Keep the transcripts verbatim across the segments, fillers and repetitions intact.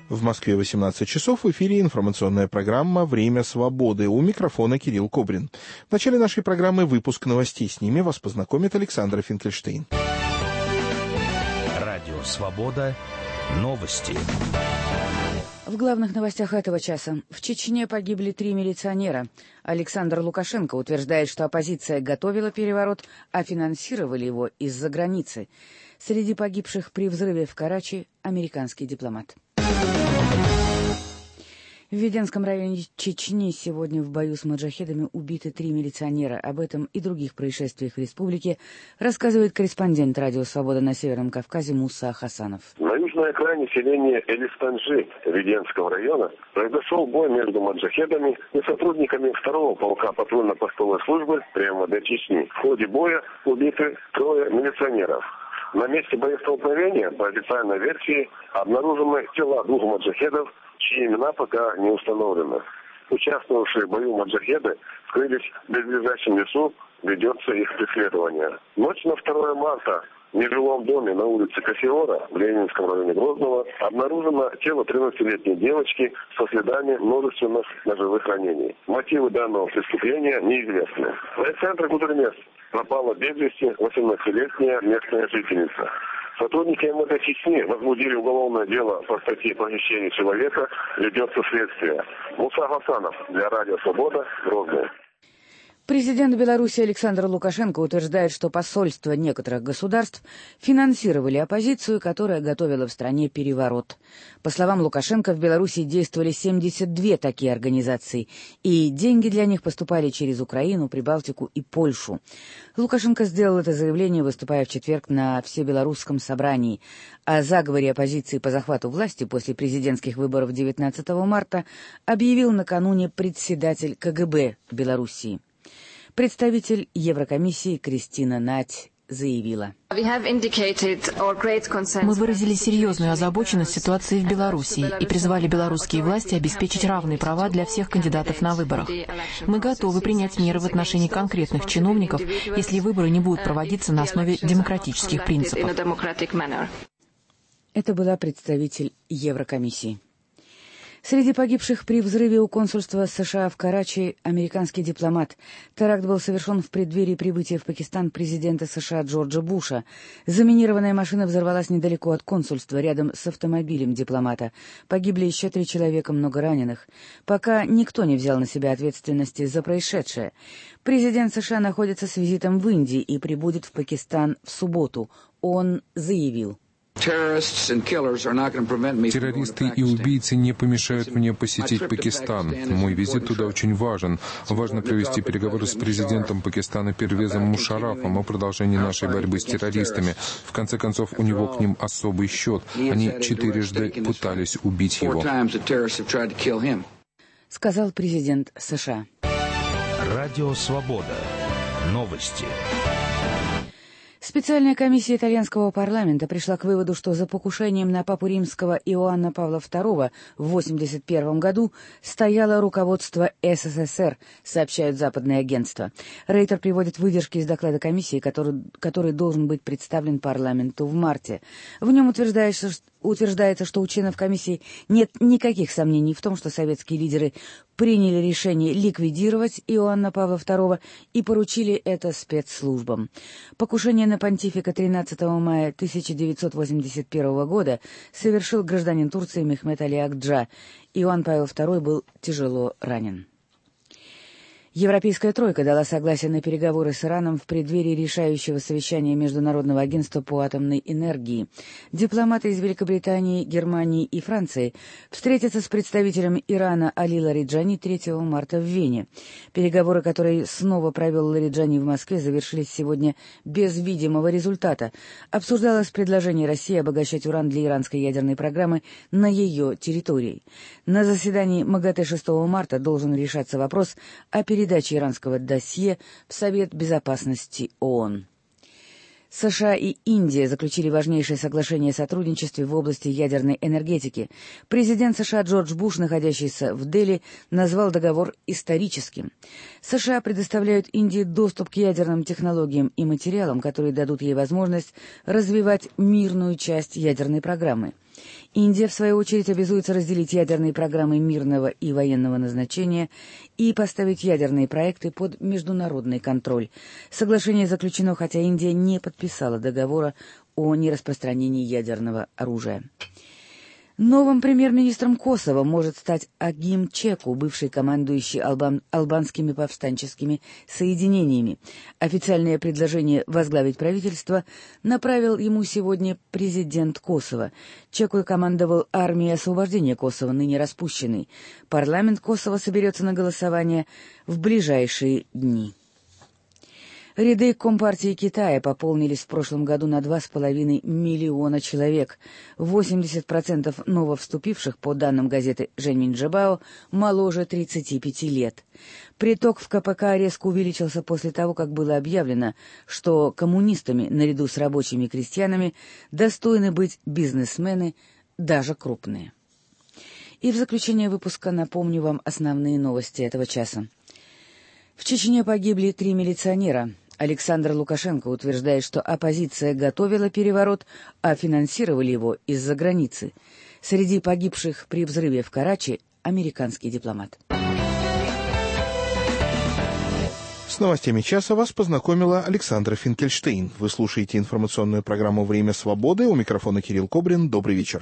В Москве восемнадцать часов, в эфире информационная программа «Время свободы». У микрофона Кирилл Кобрин. В начале нашей программы выпуск новостей. С ними вас познакомит Александра Финкельштейн. Радио «Свобода». Новости. В главных новостях этого часа. В Чечне погибли три милиционера. Александр Лукашенко утверждает, что оппозиция готовила переворот, а финансировали его из-за границы. Среди погибших при взрыве в Карачи американский дипломат. В Веденском районе Чечни сегодня в бою с маджахедами убиты три милиционера. Об этом и других происшествиях в республике рассказывает корреспондент Радио «Свобода» на Северном Кавказе Муса Хасанов. На южной окраине селения Элистанджи Веденского района произошел бой между маджахедами и сотрудниками второго полка патрульно-постовой службы МВД Чечни. В ходе боя убиты трое милиционеров. На месте боестолкновения, по официальной версии, обнаружены тела двух маджахедов, чьи имена пока не установлены. Участвовавшие в бою маджахеды скрылись в близлежащем лесу, ведется их преследование. Ночь на второе марта в нежилом доме на улице Кассиора в Ленинском районе Грозного обнаружено тело тринадцатилетней девочки со следами множественных ножевых ранений. Мотивы данного преступления неизвестны. В центре Гудермес пропала без вести восемнадцатилетняя местная жительница. Сотрудники МВД Чечни возбудили уголовное дело по статье «Похищение человека», ведется следствие. Муса Хасанов для Радио «Свобода», Грозный. Президент Беларуси Александр Лукашенко утверждает, что посольства некоторых государств финансировали оппозицию, которая готовила в стране переворот. По словам Лукашенко, в Беларуси действовали семьдесят две такие организации, и деньги для них поступали через Украину, Прибалтику и Польшу. Лукашенко сделал это заявление, выступая в четверг на Всебелорусском собрании. О заговоре оппозиции по захвату власти после президентских выборов девятнадцатого марта объявил накануне председатель КГБ Белоруссии. Представитель Еврокомиссии Кристина Надь заявила. Мы выразили серьезную озабоченность ситуацией в Беларуси и призвали белорусские власти обеспечить равные права для всех кандидатов на выборах. Мы готовы принять меры в отношении конкретных чиновников, если выборы не будут проводиться на основе демократических принципов. Это была представитель Еврокомиссии. Среди погибших при взрыве у консульства США в Карачи американский дипломат. Теракт был совершен в преддверии прибытия в Пакистан президента США Джорджа Буша. Заминированная машина взорвалась недалеко от консульства, рядом с автомобилем дипломата. Погибли еще три человека, много раненых. Пока никто не взял на себя ответственности за происшедшее. Президент США находится с визитом в Индии и прибудет в Пакистан в субботу. Он заявил. Террористы и убийцы не помешают мне посетить Пакистан. Мой визит туда очень важен. Важно провести переговоры с президентом Пакистана Первезом Мушаррафом о продолжении нашей борьбы с террористами. В конце концов, у него к ним особый счет. Они четырежды пытались убить его. Сказал президент США. Радио «Свобода». Новости. Специальная комиссия итальянского парламента пришла к выводу, что за покушением на папу римского Иоанна Павла второго в восемьдесят первом году стояло руководство СССР, сообщают западные агентства. Рейтер приводит выдержки из доклада комиссии, который, который должен быть представлен парламенту в марте. В нем утверждается, утверждается, что у членов комиссии нет никаких сомнений в том, что советские лидеры приняли решение ликвидировать Иоанна Павла второго и поручили это спецслужбам. Покушение на понтифика тринадцатого мая тысяча девятьсот восемьдесят первого года совершил гражданин Турции Мехмет Али Акджа. Иоанн Павел второй был тяжело ранен. Европейская тройка дала согласие на переговоры с Ираном в преддверии решающего совещания Международного агентства по атомной энергии. Дипломаты из Великобритании, Германии и Франции встретятся с представителем Ирана Али Лариджани третьего марта в Вене. Переговоры, которые снова провел Лариджани в Москве, завершились сегодня без видимого результата. Обсуждалось предложение России обогащать уран для иранской ядерной программы на ее территории. На заседании МАГАТЭ шестого марта должен решаться вопрос о передаче передачи иранского досье в Совет Безопасности ООН. США и Индия заключили важнейшее соглашение о сотрудничестве в области ядерной энергетики. Президент США Джордж Буш, находящийся в Дели, назвал договор историческим. США предоставляют Индии доступ к ядерным технологиям и материалам, которые дадут ей возможность развивать мирную часть ядерной программы. Индия, в свою очередь, обязуется разделить ядерные программы мирного и военного назначения и поставить ядерные проекты под международный контроль. Соглашение заключено, хотя Индия не подписала договора о нераспространении ядерного оружия. Новым премьер-министром Косово может стать Агим Чеку, бывший командующий албан, албанскими повстанческими соединениями. Официальное предложение возглавить правительство направил ему сегодня президент Косово. Чеку командовал армией освобождения Косово, ныне распущенной. Парламент Косово соберется на голосование в ближайшие дни. Ряды Компартии Китая пополнились в прошлом году на два с половиной миллиона человек. восемьдесят процентов нововступивших, по данным газеты «Женьминджабао», моложе тридцати пяти лет. Приток в ка пэ ка резко увеличился после того, как было объявлено, что коммунистами, наряду с рабочими и крестьянами, достойны быть бизнесмены, даже крупные. И в заключение выпуска напомню вам основные новости этого часа. В Чечне погибли три милиционера. Александр Лукашенко утверждает, что оппозиция готовила переворот, а финансировали его из-за границы. Среди погибших при взрыве в Карачи – американский дипломат. С новостями часа вас познакомила Александра Финкельштейн. Вы слушаете информационную программу «Время свободы». У микрофона Кирилл Кобрин. Добрый вечер.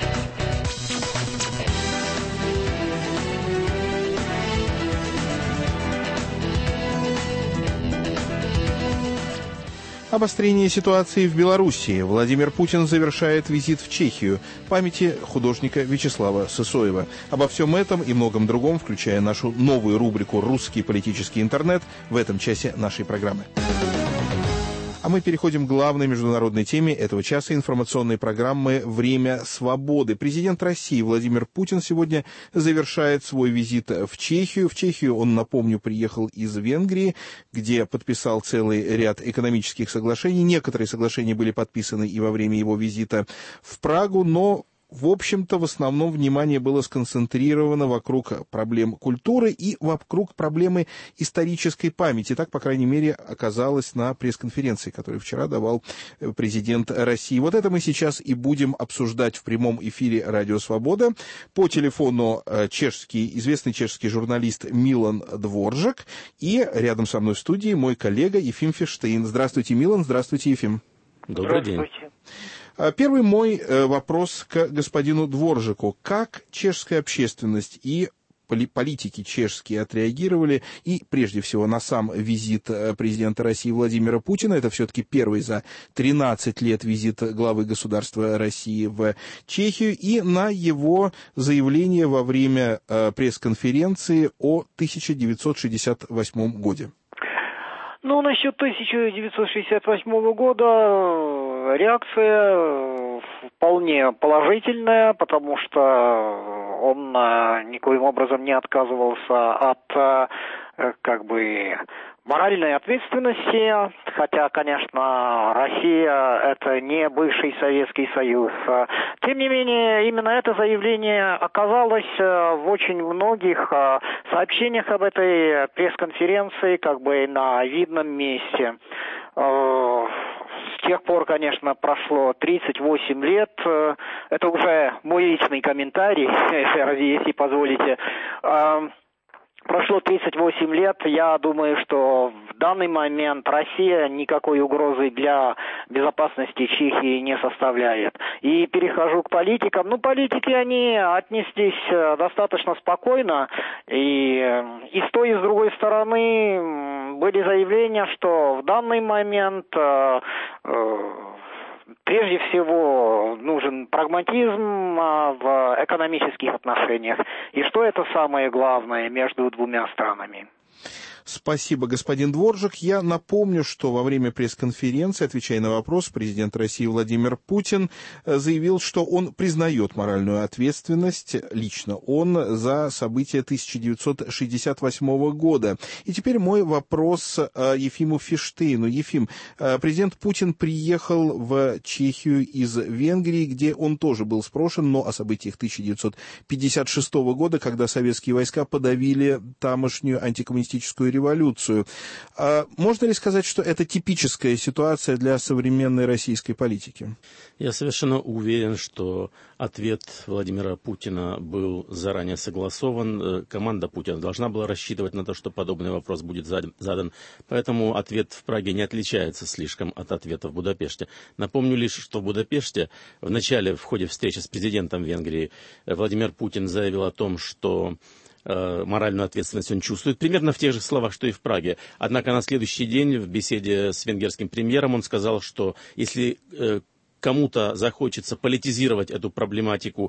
Обострение ситуации в Белоруссии. Владимир Путин завершает визит в Чехию. Памяти художника Вячеслава Сысоева. Обо всем этом и многом другом, включая нашу новую рубрику «Русский политический интернет», в этом часе нашей программы. А мы переходим к главной международной теме этого часа информационной программы «Время свободы». Президент России Владимир Путин сегодня завершает свой визит в Чехию. В Чехию он, напомню, приехал из Венгрии, где подписал целый ряд экономических соглашений. Некоторые соглашения были подписаны и во время его визита в Прагу, но в общем-то, в основном внимание было сконцентрировано вокруг проблем культуры и вокруг проблемы исторической памяти. Так, по крайней мере, оказалось на пресс-конференции, которую вчера давал президент России. Вот это мы сейчас и будем обсуждать в прямом эфире «Радио Свобода». По телефону чешский, известный чешский журналист Милан Дворжак и рядом со мной в студии мой коллега Ефим Фиштейн. Здравствуйте, Милан. Здравствуйте, Ефим. Добрый день. Первый мой вопрос к господину Дворжаку. Как чешская общественность и политики чешские отреагировали и, прежде всего, на сам визит президента России Владимира Путина? Это все-таки первый за тринадцать лет визит главы государства России в Чехию, и на его заявление во время пресс-конференции о тысяча девятьсот шестьдесят восьмом годе. Ну, насчет тысяча девятьсот шестьдесят восьмого года реакция вполне положительная, потому что он никоим образом не отказывался от, как бы, моральной ответственности, хотя, конечно, Россия — это не бывший Советский Союз. Тем не менее, именно это заявление оказалось в очень многих сообщениях об этой пресс-конференции как бы на видном месте. С тех пор, конечно, прошло тридцать восемь лет. Это уже мой личный комментарий, если позволите. Прошло тридцать восемь лет, я думаю, что в данный момент Россия никакой угрозы для безопасности Чехии не составляет. И перехожу к политикам. Ну, политики, они отнеслись достаточно спокойно, и, и с той, и с другой стороны были заявления, что в данный момент э, э, прежде всего нужен прагматизм в экономических отношениях. И что это самое главное между двумя странами? Спасибо, господин Дворжак. Я напомню, что во время пресс-конференции, отвечая на вопрос, президент России Владимир Путин заявил, что он признает моральную ответственность, лично он, за события тысяча девятьсот шестьдесят восьмого года. И теперь мой вопрос Ефиму Фиштейну. Ефим, президент Путин приехал в Чехию из Венгрии, где он тоже был спрошен, но о событиях тысяча девятьсот пятьдесят шестого года, когда советские войска подавили тамошнюю антикоммунистическую революцию. А можно ли сказать, что это типическая ситуация для современной российской политики? Я совершенно уверен, что ответ Владимира Путина был заранее согласован. Команда Путина должна была рассчитывать на то, что подобный вопрос будет задан. Поэтому ответ в Праге не отличается слишком от ответа в Будапеште. Напомню лишь, что в Будапеште в начале, в ходе встречи с президентом Венгрии, Владимир Путин заявил о том, что моральную ответственность он чувствует, примерно в тех же словах, что и в Праге. Однако на следующий день в беседе с венгерским премьером он сказал, что если кому-то захочется политизировать эту проблематику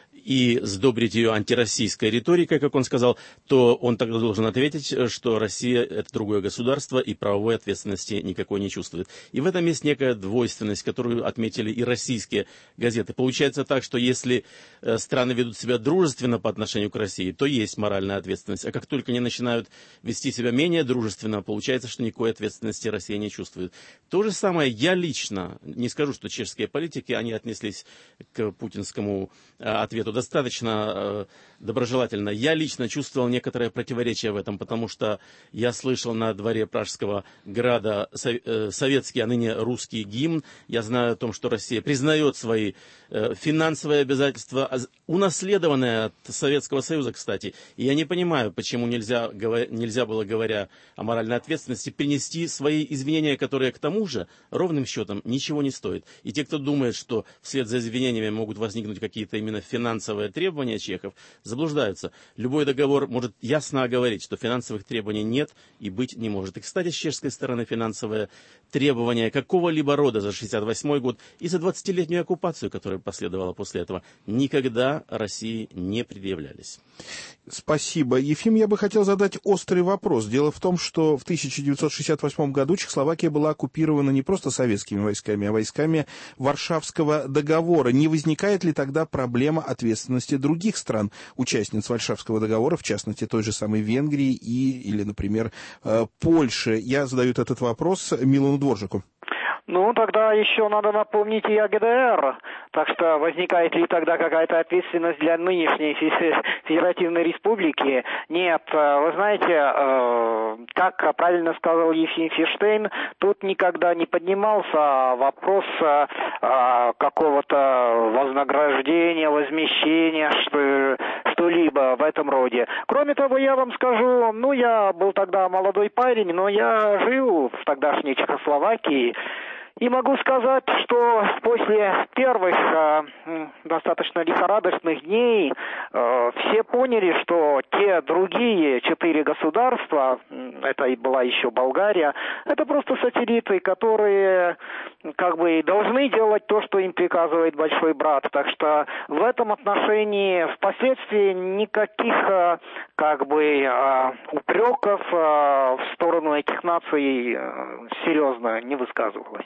и сдобрить ее антироссийской риторикой, как он сказал, то он тогда должен ответить, что Россия – это другое государство и правовой ответственности никакой не чувствует. И в этом есть некая двойственность, которую отметили и российские газеты. Получается так, что если страны ведут себя дружественно по отношению к России, то есть моральная ответственность. А как только они начинают вести себя менее дружественно, получается, что никакой ответственности Россия не чувствует. То же самое я лично, не скажу, что чешские политики, они отнеслись к путинскому ответу достаточно э, доброжелательно. Я лично чувствовал некоторое противоречие в этом, потому что я слышал на дворе Пражского града сов, э, советский, а ныне русский гимн. Я знаю о том, что Россия признает свои э, финансовые обязательства, унаследованные от Советского Союза, кстати. И я не понимаю, почему нельзя, говоря, нельзя было, говоря о моральной ответственности, принести свои извинения, которые к тому же ровным счетом ничего не стоят. И те, кто думает, что вслед за извинениями могут возникнуть какие-то именно финансовые требования чехов, заблуждаются. Любой договор может ясно оговорить, что финансовых требований нет и быть не может. И, кстати, с чешской стороны финансовые требования какого-либо рода за шестьдесят восьмой год и за двадцатилетнюю оккупацию, которая последовала после этого, никогда России не предъявлялись. Спасибо. Ефим, я бы хотел задать острый вопрос. Дело в том, что в тысяча девятьсот шестьдесят восьмом году Чехословакия была оккупирована не просто советскими войсками, а войсками Варшавского договора. Не возникает ли тогда проблема ответственности других стран, участниц Варшавского договора, в частности, той же самой Венгрии и, или, например, Польши? Я задаю этот вопрос Милану Дворжику. Ну, тогда еще надо напомнить и о ГДР. Так что возникает ли тогда какая-то ответственность для нынешней Федеративной Республики? Нет. Вы знаете, как правильно сказал Ефим Фиштейн, тут никогда не поднимался вопрос какого-то вознаграждения, возмещения, что, что-либо в этом роде. Кроме того, я вам скажу, ну, я был тогда молодой парень, но я жил в тогдашней Чехословакии. И могу сказать, что после первых э, достаточно лихорадочных дней э, все поняли, что те другие четыре государства, это и была еще Болгария, это просто сателлиты, которые как бы должны делать то, что им приказывает большой брат. Так что в этом отношении впоследствии никаких э, как бы э, упреков э, в сторону этих наций э, серьезно не высказывалось.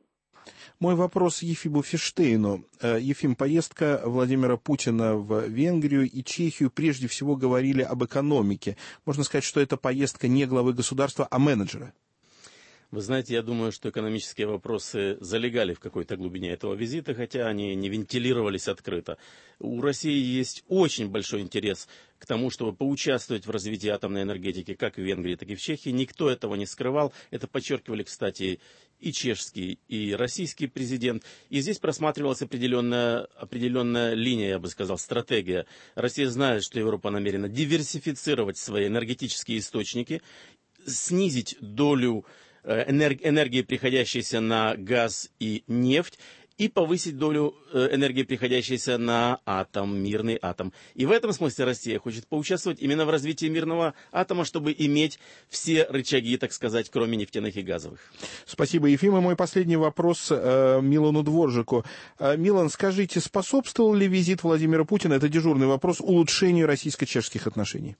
Мой вопрос Ефиму Фиштейну. Ефим, поездка Владимира Путина в Венгрию и Чехию прежде всего говорили об экономике. Можно сказать, что это поездка не главы государства, а менеджера. Вы знаете, я думаю, что экономические вопросы залегали в какой-то глубине этого визита, хотя они не вентилировались открыто. У России есть очень большой интерес к тому, чтобы поучаствовать в развитии атомной энергетики как в Венгрии, так и в Чехии. Никто этого не скрывал. Это подчеркивали, кстати, и чешский, и российский президент. И здесь просматривалась определенная, определенная линия, я бы сказал, стратегия. Россия знает, что Европа намерена диверсифицировать свои энергетические источники, снизить долю энергии, приходящейся на газ и нефть, и повысить долю энергии, приходящейся на атом, мирный атом. И в этом смысле Россия хочет поучаствовать именно в развитии мирного атома, чтобы иметь все рычаги, так сказать, кроме нефтяных и газовых. Спасибо, Ефим. И мой последний вопрос э, Милану Дворжику. Э, Милан, скажите, способствовал ли визит Владимира Путина, это дежурный вопрос, улучшению российско-чешских отношений?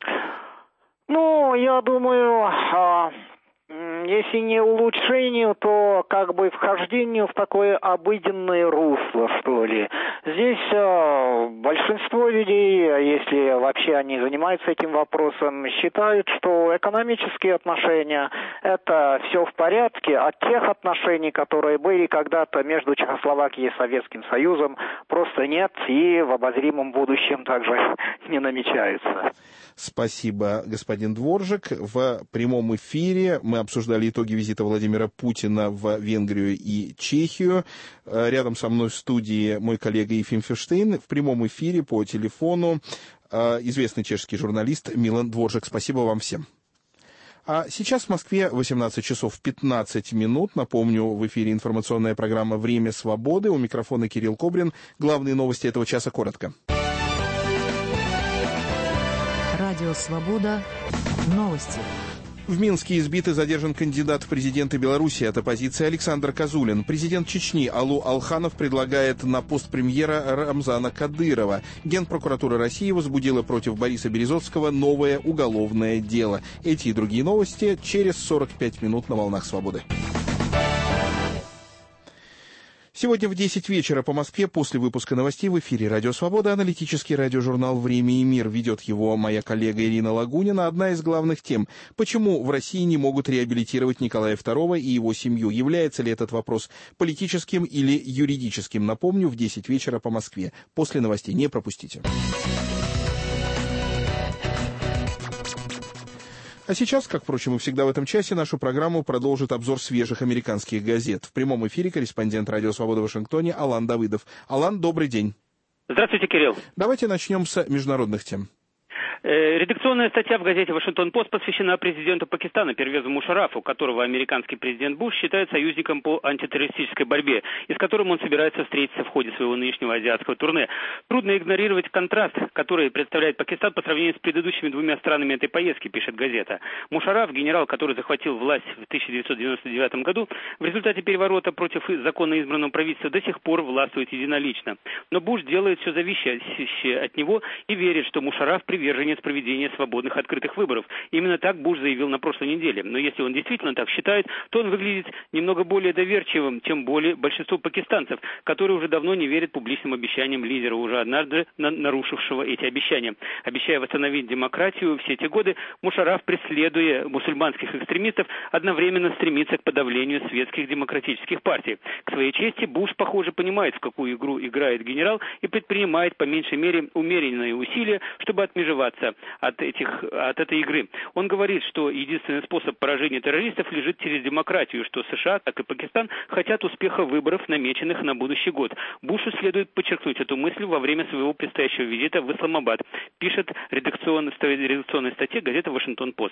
Ну, я думаю... А... Если не улучшению, то как бы вхождению в такое обыденное русло, что ли. Здесь э, большинство людей, если вообще они занимаются этим вопросом, считают, что экономические отношения – это все в порядке, а тех отношений, которые были когда-то между Чехословакией и Советским Союзом, просто нет и в обозримом будущем также не намечаются. Спасибо, господин Дворжик. В прямом эфире мы обсуждали итоги визита Владимира Путина в Венгрию и Чехию. Рядом со мной в студии мой коллега Ефим Ферштейн. В прямом эфире по телефону известный чешский журналист Милан Дворжик. Спасибо вам всем. А сейчас в Москве восемнадцать часов пятнадцать минут. Напомню, в эфире информационная программа «Время свободы». У микрофона Кирилл Кобрин. Главные новости этого часа коротко. Радио «Свобода». Новости. В Минске избит и задержан кандидат в президенты Беларуси от оппозиции Александр Козулин. Президент Чечни Алу Алханов предлагает на пост премьера Рамзана Кадырова. Генпрокуратура России возбудила против Бориса Березовского новое уголовное дело. Эти и другие новости через сорок пять минут на «Волнах свободы». Сегодня в десять вечера по Москве после выпуска новостей в эфире «Радио Свобода» аналитический радиожурнал «Время и мир». Ведет его моя коллега Ирина Лагунина. Одна из главных тем – почему в России не могут реабилитировать Николая второго и его семью? Является ли этот вопрос политическим или юридическим? Напомню, в десять вечера по Москве. После новостей не пропустите. А сейчас, как, впрочем, и всегда в этом часе, нашу программу продолжит обзор свежих американских газет. В прямом эфире корреспондент «Радио Свобода» в Вашингтоне Алан Давыдов. Алан, добрый день. Здравствуйте, Кирилл. Давайте начнем с международных тем. Редакционная статья в газете «Вашингтон-Пост» посвящена президенту Пакистана Первезу Мушарафу, которого американский президент Буш считает союзником по антитеррористической борьбе, и с которым он собирается встретиться в ходе своего нынешнего азиатского турне. Трудно игнорировать контраст, который представляет Пакистан по сравнению с предыдущими двумя странами этой поездки, пишет газета. Мушараф, генерал, который захватил власть в тысяча девятьсот девяносто девятом году, в результате переворота против законно избранного правительства до сих пор властвует единолично. Но Буш делает все зависящее от него и верит, что Мушараф приверженец проведения свободных открытых выборов. Именно так Буш заявил на прошлой неделе. Но если он действительно так считает, то он выглядит немного более доверчивым, чем более большинство пакистанцев, которые уже давно не верят публичным обещаниям лидера, уже однажды нарушившего эти обещания. Обещая восстановить демократию все эти годы, Мушараф, преследуя мусульманских экстремистов, одновременно стремится к подавлению светских демократических партий. К своей чести, Буш, похоже, понимает, в какую игру играет генерал, и предпринимает по меньшей мере умеренные усилия, чтобы отмежеваться от, этих, от этой игры. Он говорит, что единственный способ поражения террористов лежит через демократию, что США, так и Пакистан хотят успеха выборов, намеченных на будущий год. Бушу следует подчеркнуть эту мысль во время своего предстоящего визита в Исламабад, пишет редакционная, редакционная статья газеты «Вашингтон-Пост».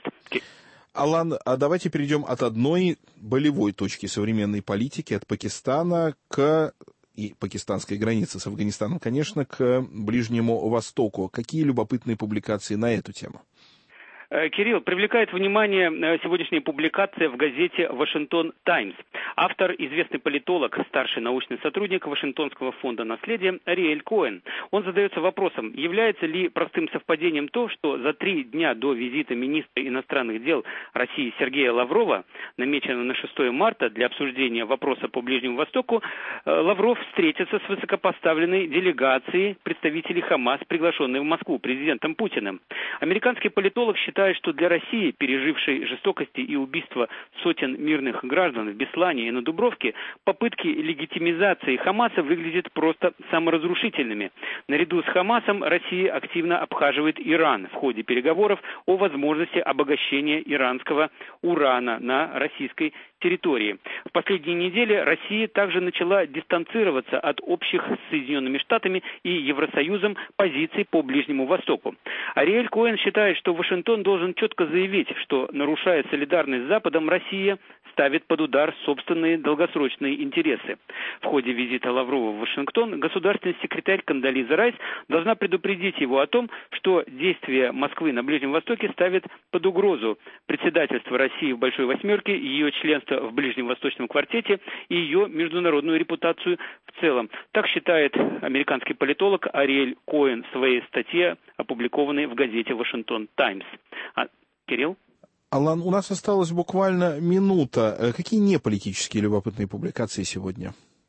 Алан, а давайте перейдем от одной болевой точки современной политики, от Пакистана к... и пакистанской границы с Афганистаном, конечно, к Ближнему Востоку. Какие любопытные публикации на эту тему? Кирилл, привлекает внимание сегодняшняя публикация в газете «Вашингтон Таймс». Автор – известный политолог, старший научный сотрудник Вашингтонского фонда наследия Ариэль Коэн. Он задается вопросом, является ли простым совпадением то, что за три дня до визита министра иностранных дел России Сергея Лаврова, намеченного на шестое марта для обсуждения вопроса по Ближнему Востоку, Лавров встретится с высокопоставленной делегацией представителей ХАМАС, приглашенной в Москву президентом Путиным. Американский политолог считает, что для России, пережившей жестокости и убийства сотен мирных граждан в Беслане и на Дубровке, попытки легитимизации Хамаса выглядят просто саморазрушительными. Наряду с Хамасом Россия активно обхаживает Иран в ходе переговоров о возможности обогащения иранского урана на российской территории. В последние недели Россия также начала дистанцироваться от общих с Соединенными Штатами и Евросоюзом позиций по Ближнему Востоку. Ариэль Коэн считает, что Вашингтон должен четко заявить, что, нарушая солидарность с Западом, Россия ставит под удар собственные долгосрочные интересы. В ходе визита Лаврова в Вашингтон государственный секретарь Кондолиза Райс должна предупредить его о том, что действия Москвы на Ближнем Востоке ставят под угрозу председательство России в Большой Восьмерке, ее членство в Ближневосточном квартете и ее международную репутацию в целом. Так считает американский политолог Ариэль Коэн в своей статье, опубликованной в газете «Вашингтон Таймс». А, Кирилл? Алан, у нас осталась буквально минута. Какие неполитические любопытные публикации сегодня?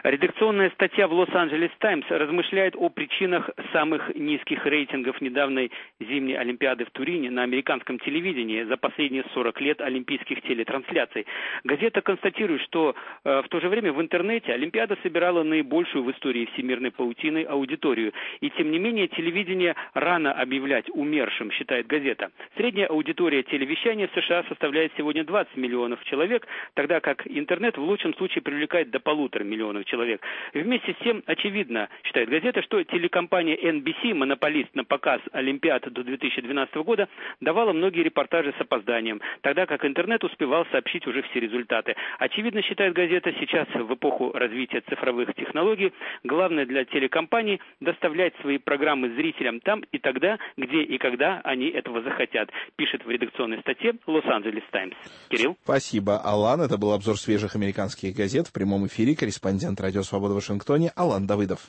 Редакционная статья в «Лос-Анджелес Таймс» размышляет о причинах самых низких рейтингов недавней зимней Олимпиады в Турине на американском телевидении за последние сорок лет олимпийских телетрансляций. Газета констатирует, что э, в то же время в интернете Олимпиада собирала наибольшую в истории всемирной паутины аудиторию. И тем не менее телевидение рано объявлять умершим, считает газета. Средняя аудитория телевещания в США составляет сегодня двадцать миллионов человек, тогда как интернет в лучшем случае привлекает до полутора миллионов человек. Вместе с тем, очевидно, считает газета, что телекомпания эн би си, монополист на показ Олимпиад до две тысячи двенадцатого года, давала многие репортажи с опозданием, тогда как интернет успевал сообщить уже все результаты. Очевидно, считает газета, сейчас в эпоху развития цифровых технологий главное для телекомпаний доставлять свои программы зрителям там и тогда, где и когда они этого захотят, пишет в редакционной статье «Лос-Анджелес Таймс». Кирилл. Спасибо, Алан. Это был обзор свежих американских газет в прямом эфире. Корреспондент «Радио Свобода» в Вашингтоне Алан Давыдов.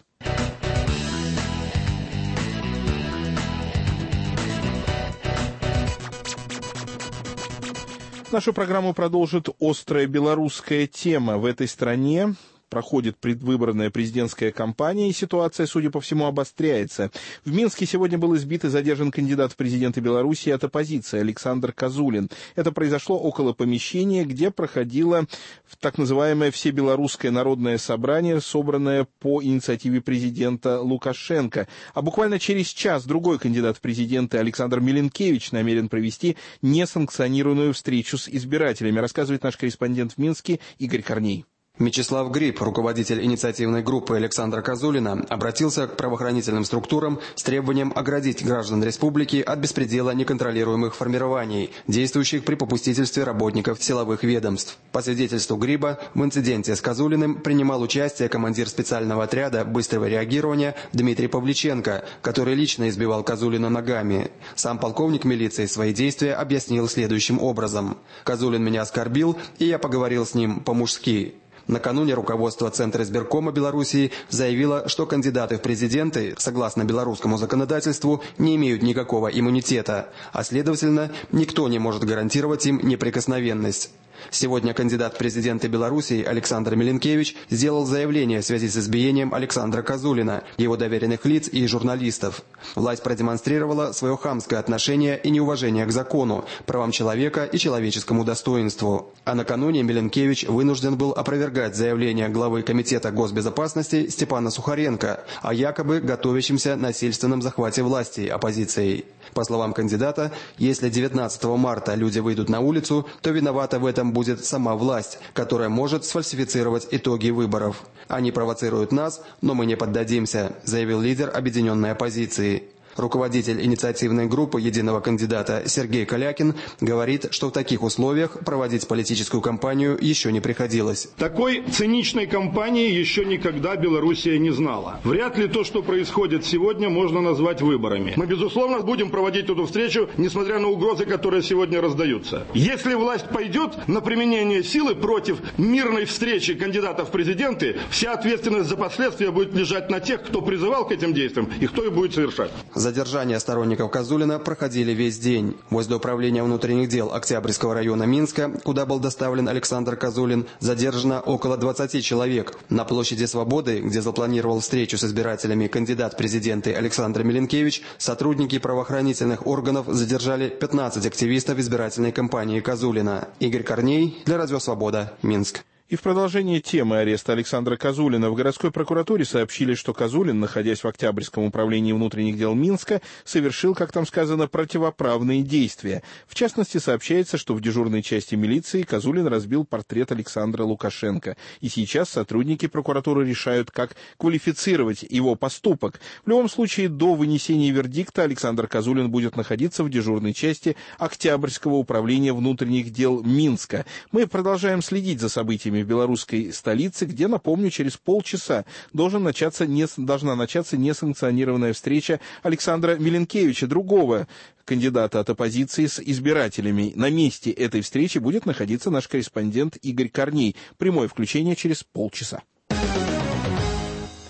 Нашу программу продолжит острая белорусская тема. В этой стране проходит предвыборная президентская кампания, и ситуация, судя по всему, обостряется. В Минске сегодня был избит и задержан кандидат в президенты Беларуси от оппозиции Александр Козулин. Это произошло около помещения, где проходило так называемое Всебелорусское народное собрание, собранное по инициативе президента Лукашенко. А буквально через час другой кандидат в президенты Александр Миленкевич намерен провести несанкционированную встречу с избирателями, рассказывает наш корреспондент в Минске Игорь Корней. Мечислав Гриб, руководитель инициативной группы Александра Козулина, обратился к правоохранительным структурам с требованием оградить граждан республики от беспредела неконтролируемых формирований, действующих при попустительстве работников силовых ведомств. По свидетельству Гриба, в инциденте с Козулиным принимал участие командир специального отряда быстрого реагирования Дмитрий Павличенко, который лично избивал Козулина ногами. Сам полковник милиции свои действия объяснил следующим образом. «Козулин меня оскорбил, и я поговорил с ним по-мужски». Накануне руководство Центра избиркома Белоруссии заявило, что кандидаты в президенты, согласно белорусскому законодательству, не имеют никакого иммунитета, а следовательно, никто не может гарантировать им неприкосновенность. Сегодня кандидат в президенты Белоруссии Александр Миленкевич сделал заявление в связи с избиением Александра Козулина, его доверенных лиц и журналистов. Власть продемонстрировала свое хамское отношение и неуважение к закону, правам человека и человеческому достоинству. А накануне Миленкевич вынужден был опровергать заявление главы Комитета госбезопасности Степана Сухаренко о якобы готовящемся насильственном захвате власти оппозицией. По словам кандидата, если девятнадцатого марта люди выйдут на улицу, то виновата в этом будет сама власть, которая может сфальсифицировать итоги выборов. Они провоцируют нас, но мы не поддадимся, заявил лидер объединенной оппозиции. Руководитель инициативной группы единого кандидата Сергей Калякин говорит, что в таких условиях проводить политическую кампанию еще не приходилось. Такой циничной кампании еще никогда Белоруссия не знала. Вряд ли то, что происходит сегодня, можно назвать выборами. Мы, безусловно, будем проводить эту встречу, несмотря на угрозы, которые сегодня раздаются. Если власть пойдет на применение силы против мирной встречи кандидатов в президенты, вся ответственность за последствия будет лежать на тех, кто призывал к этим действиям и кто их будет совершать. Задержания сторонников Козулина проходили весь день. Возле управления внутренних дел Октябрьского района Минска, куда был доставлен Александр Козулин, задержано около двадцати человек. На площади Свободы, где запланировал встречу с избирателями кандидат в президенты Александр Миленкевич, сотрудники правоохранительных органов задержали пятнадцать активистов избирательной кампании Козулина. Игорь Корней для Радио Свобода, Минск. И в продолжение темы ареста Александра Козулина в городской прокуратуре сообщили, что Козулин, находясь в Октябрьском управлении внутренних дел Минска, совершил, как там сказано, противоправные действия. В частности, сообщается, что в дежурной части милиции Козулин разбил портрет Александра Лукашенко. И сейчас сотрудники прокуратуры решают, как квалифицировать его поступок. В любом случае, до вынесения вердикта Александр Козулин будет находиться в дежурной части Октябрьского управления внутренних дел Минска. Мы продолжаем следить за событиями в белорусской столице, где, напомню, через полчаса должен начаться не, должна начаться несанкционированная встреча Александра Миленкевича, другого кандидата от оппозиции, с избирателями. На месте этой встречи будет находиться наш корреспондент Игорь Корней. Прямое включение через полчаса.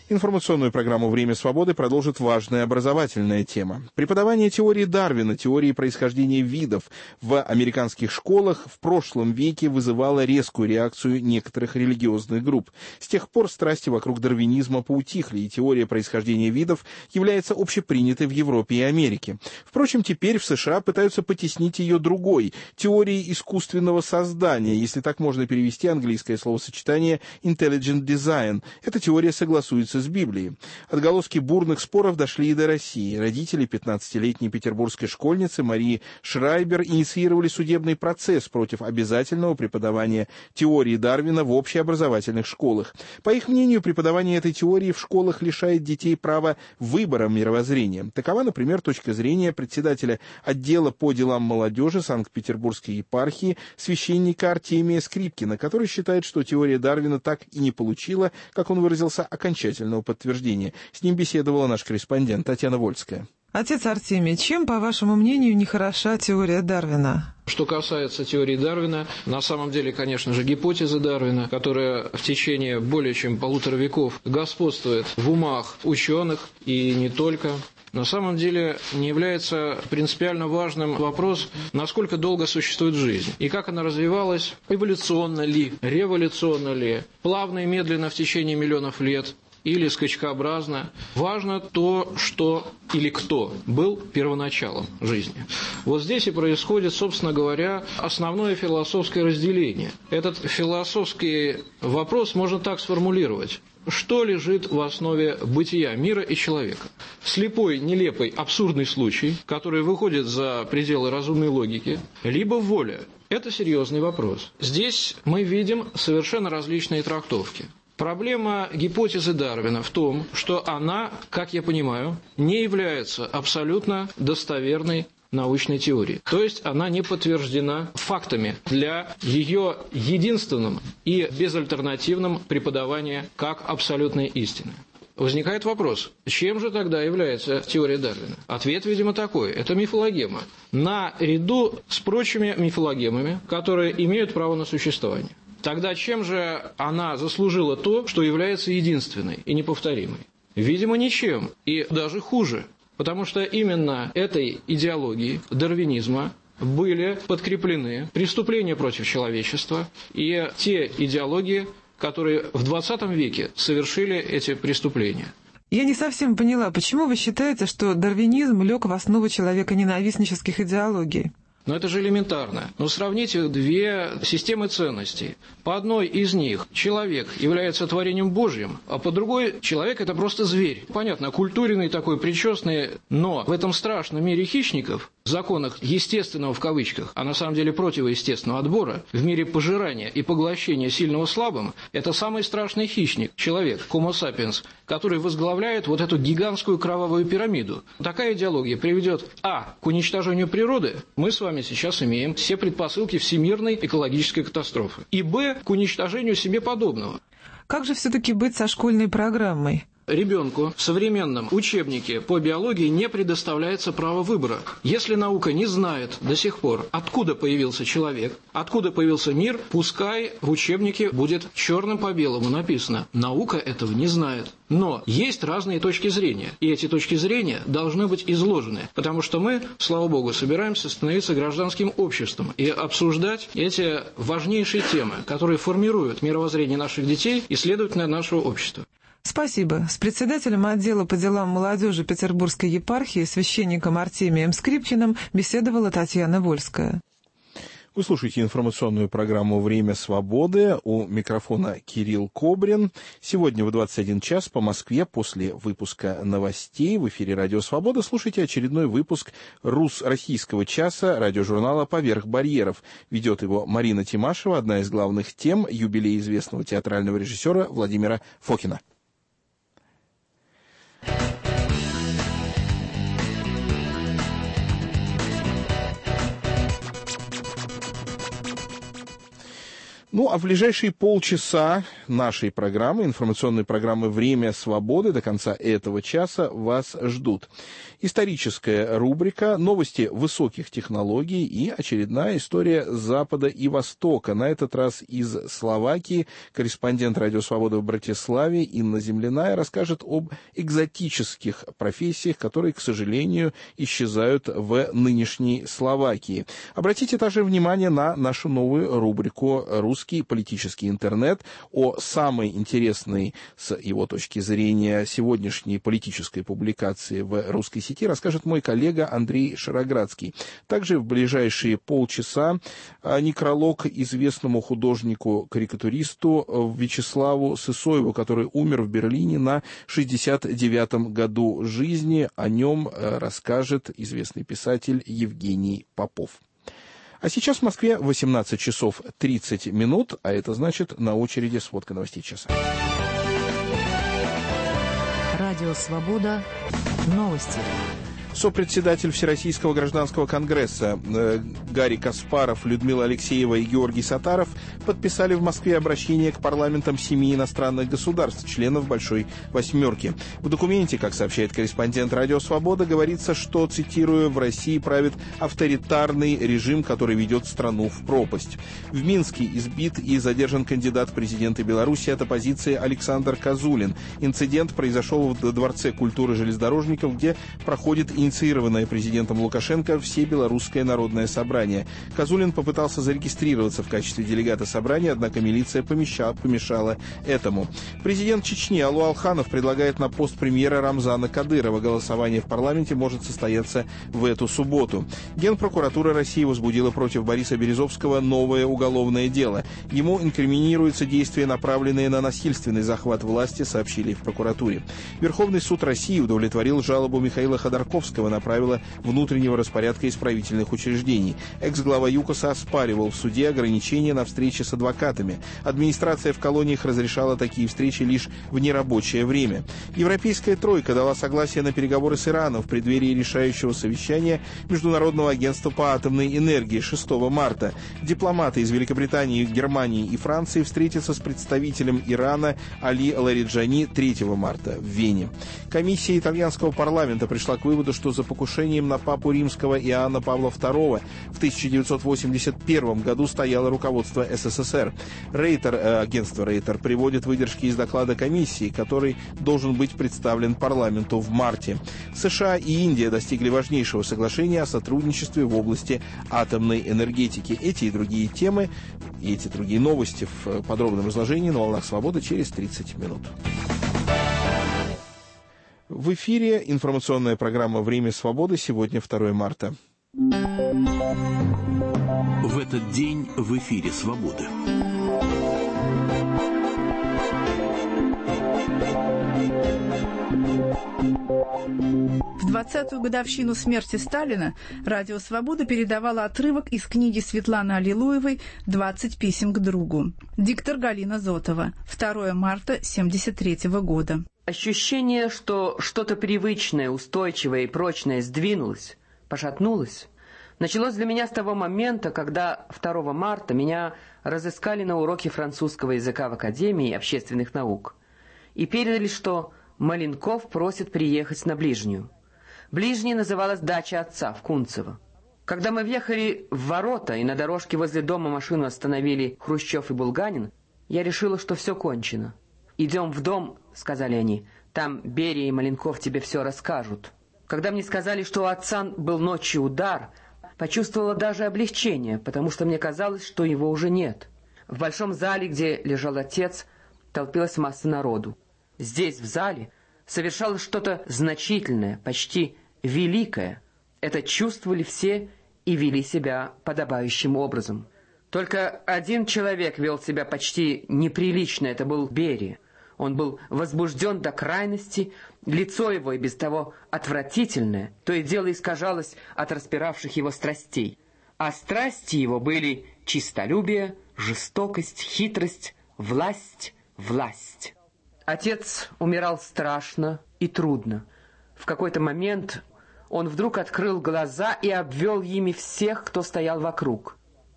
Информационную программу «Время свободы» продолжит важная образовательная тема. Преподавание теории Дарвина, теории происхождения видов в американских школах в прошлом веке вызывало резкую реакцию некоторых религиозных групп. С тех пор страсти вокруг дарвинизма поутихли, и теория происхождения видов является общепринятой в Европе и Америке. Впрочем, теперь в США пытаются потеснить ее другой – теорией искусственного создания, если так можно перевести английское словосочетание «intelligent design». Эта теория согласуется с Библией. Отголоски бурных споров дошли и до России. Родители пятнадцатилетней петербургской школьницы Марии Шрайбер инициировали судебный процесс против обязательного преподавания теории Дарвина в общеобразовательных школах. По их мнению, преподавание этой теории в школах лишает детей права выбора мировоззрения. Такова, например, точка зрения председателя отдела по делам молодежи Санкт-Петербургской епархии священника Артемия Скрипкина, который считает, что теория Дарвина так и не получила, как он выразился, окончательного подтверждения. С ним беседовала наш корреспондент Татьяна Вольская. Отец Артемий, чем, по вашему мнению, не хороша теория Дарвина? Что касается теории Дарвина, на самом деле, конечно же, гипотеза Дарвина, которая в течение более чем полутора веков господствует в умах ученых и не только, на самом деле не является принципиально важным вопрос, насколько долго существует жизнь, и как она развивалась, эволюционно ли, революционно ли, плавно и медленно в течение миллионов лет, или скачкообразно. Важно то, что или кто был первоначалом жизни. Вот здесь и происходит, собственно говоря, основное философское разделение. Этот философский вопрос можно так сформулировать. Что лежит в основе бытия мира и человека? Слепой, нелепый, абсурдный случай, который выходит за пределы разумной логики, либо воля? Это серьезный вопрос. Здесь мы видим совершенно различные трактовки. Проблема гипотезы Дарвина в том, что она, как я понимаю, не является абсолютно достоверной научной теорией. То есть она не подтверждена фактами для ее единственным и безальтернативным преподавания как абсолютной истины. Возникает вопрос, чем же тогда является теория Дарвина? Ответ, видимо, такой. Это мифологема. Наряду с прочими мифологемами, которые имеют право на существование. Тогда чем же она заслужила то, что является единственной и неповторимой? Видимо, ничем, и даже хуже. Потому что именно этой идеологией дарвинизма были подкреплены преступления против человечества и те идеологии, которые в двадцатом веке совершили эти преступления. Я не совсем поняла, почему вы считаете, что дарвинизм лег в основу человеконенавистнических идеологий? Но это же элементарно. Но сравните две системы ценностей. По одной из них человек является творением Божьим, а по другой человек – это просто зверь. Понятно, окультуренный такой, причесанный, но в этом страшном мире хищников, в законах естественного в кавычках, а на самом деле противоестественного отбора, в мире пожирания и поглощения сильного слабым, это самый страшный хищник, человек, Homo sapiens, который возглавляет вот эту гигантскую кровавую пирамиду. Такая идеология приведет а. к уничтожению природы, мы с вами сейчас имеем все предпосылки всемирной экологической катастрофы, и б. к уничтожению себе подобного. Как же все-таки быть со школьной программой? Ребенку в современном учебнике по биологии не предоставляется право выбора. Если наука не знает до сих пор, откуда появился человек, откуда появился мир, пускай в учебнике будет черным по белому написано. Наука этого не знает. Но есть разные точки зрения, и эти точки зрения должны быть изложены, потому что мы, слава богу, собираемся становиться гражданским обществом и обсуждать эти важнейшие темы, которые формируют мировоззрение наших детей и, следовательно, нашего общества. Спасибо. С председателем отдела по делам молодежи Петербургской епархии, священником Артемием Скрипкиным, беседовала Татьяна Вольская. Вы слушаете информационную программу «Время свободы». У микрофона Кирилл Кобрин. Сегодня в двадцать один час по Москве после выпуска новостей в эфире «Радио Свобода» слушайте очередной выпуск «Рус-Российского часа» радиожурнала «Поверх барьеров». Ведет его Марина Тимашева. Одна из главных тем – юбилей известного театрального режиссера Владимира Фокина. Ну, а в ближайшие полчаса нашей программы, информационной программы «Время свободы» до конца этого часа вас ждут. Историческая рубрика, новости высоких технологий и очередная история Запада и Востока. На этот раз из Словакии корреспондент «Радио Свобода» в Братиславе Инна Земляная расскажет об экзотических профессиях, которые, к сожалению, исчезают в нынешней Словакии. Обратите также внимание на нашу новую рубрику «Русский политический интернет». О самой интересной, с его точки зрения, сегодняшней политической публикации в русской сети расскажет мой коллега Андрей Шароградский. Также в ближайшие полчаса некролог известному художнику-карикатуристу Вячеславу Сысоеву, который умер в Берлине на шестьдесят девятом году жизни. О нем расскажет известный писатель Евгений Попов. А сейчас в Москве восемнадцать часов тридцать минут, а это значит, на очереди сводка новостей часа. Радио «Свобода». Новости. Сопредседатель Всероссийского гражданского конгресса э, Гарри Каспаров, Людмила Алексеева и Георгий Сатаров подписали в Москве обращение к парламентам семи иностранных государств, членов Большой Восьмерки. В документе, как сообщает корреспондент «Радио Свобода», говорится, что, цитирую, в России правит авторитарный режим, который ведет страну в пропасть. В Минске избит и задержан кандидат в президенты Беларуси от оппозиции Александр Козулин. Инцидент произошел в Дворце культуры железнодорожников, где проходит инициированное президентом Лукашенко Всебелорусское народное собрание. Козулин попытался зарегистрироваться в качестве делегата собрания, однако милиция помещала, помешала этому. Президент Чечни Алу Алханов предлагает на пост премьера Рамзана Кадырова. Голосование в парламенте может состояться в эту субботу. Генпрокуратура России возбудила против Бориса Березовского новое уголовное дело. Ему инкриминируются действия, направленные на насильственный захват власти, сообщили в прокуратуре. Верховный суд России удовлетворил жалобу Михаила Ходорковского на правила внутреннего распорядка исправительных учреждений. Экс-глава ЮКОСа оспаривал в суде ограничения на встречи с адвокатами. Администрация в колониях разрешала такие встречи лишь в нерабочее время. Европейская тройка дала согласие на переговоры с Ираном в преддверии решающего совещания Международного агентства по атомной энергии шестого марта. Дипломаты из Великобритании, Германии и Франции встретятся с представителем Ирана Али Лариджани третьего марта в Вене. Комиссия итальянского парламента пришла к выводу, что за покушением на папу римского Иоанна Павла второго в тысяча девятьсот восемьдесят первом году стояло руководство СССР. Рейтер, э, агентство Рейтер приводит выдержки из доклада комиссии, который должен быть представлен парламенту в марте. США и Индия достигли важнейшего соглашения о сотрудничестве в области атомной энергетики. Эти и другие темы, и эти другие новости в подробном изложении на волнах свободы через тридцать минут. В эфире информационная программа «Время свободы». Сегодня второе марта. В этот день в эфире «Свободы». В двадцатую годовщину смерти Сталина «Радио Свобода» передавало отрывок из книги Светланы Аллилуевой «двадцать писем к другу». Диктор Галина Зотова. второе марта семьдесят третьего года. Ощущение, что что-то привычное, устойчивое и прочное сдвинулось, пошатнулось, началось для меня с того момента, когда второго марта меня разыскали на уроке французского языка в Академии общественных наук и передали, что Маленков просит приехать на Ближнюю. Ближней называлась дача отца в Кунцево. Когда мы въехали в ворота и на дорожке возле дома машину остановили Хрущев и Булганин, я решила, что все кончено. «Идем в дом», — сказали они, — «там Берия и Маленков тебе все расскажут». Когда мне сказали, что у отца был ночью удар, почувствовала даже облегчение, потому что мне казалось, что его уже нет. В большом зале, где лежал отец, толпилась масса народу. Здесь, в зале, совершалось что-то значительное, почти великое. Это чувствовали все и вели себя подобающим образом. Только один человек вел себя почти неприлично, это был Берия. Он был возбужден до крайности, лицо его и без того отвратительное, то и дело искажалось от распиравших его страстей. А страсти его были чистолюбие, жестокость, хитрость, власть, власть. Отец умирал страшно и трудно. В какой-то момент он вдруг открыл глаза и обвел ими всех, кто стоял вокруг.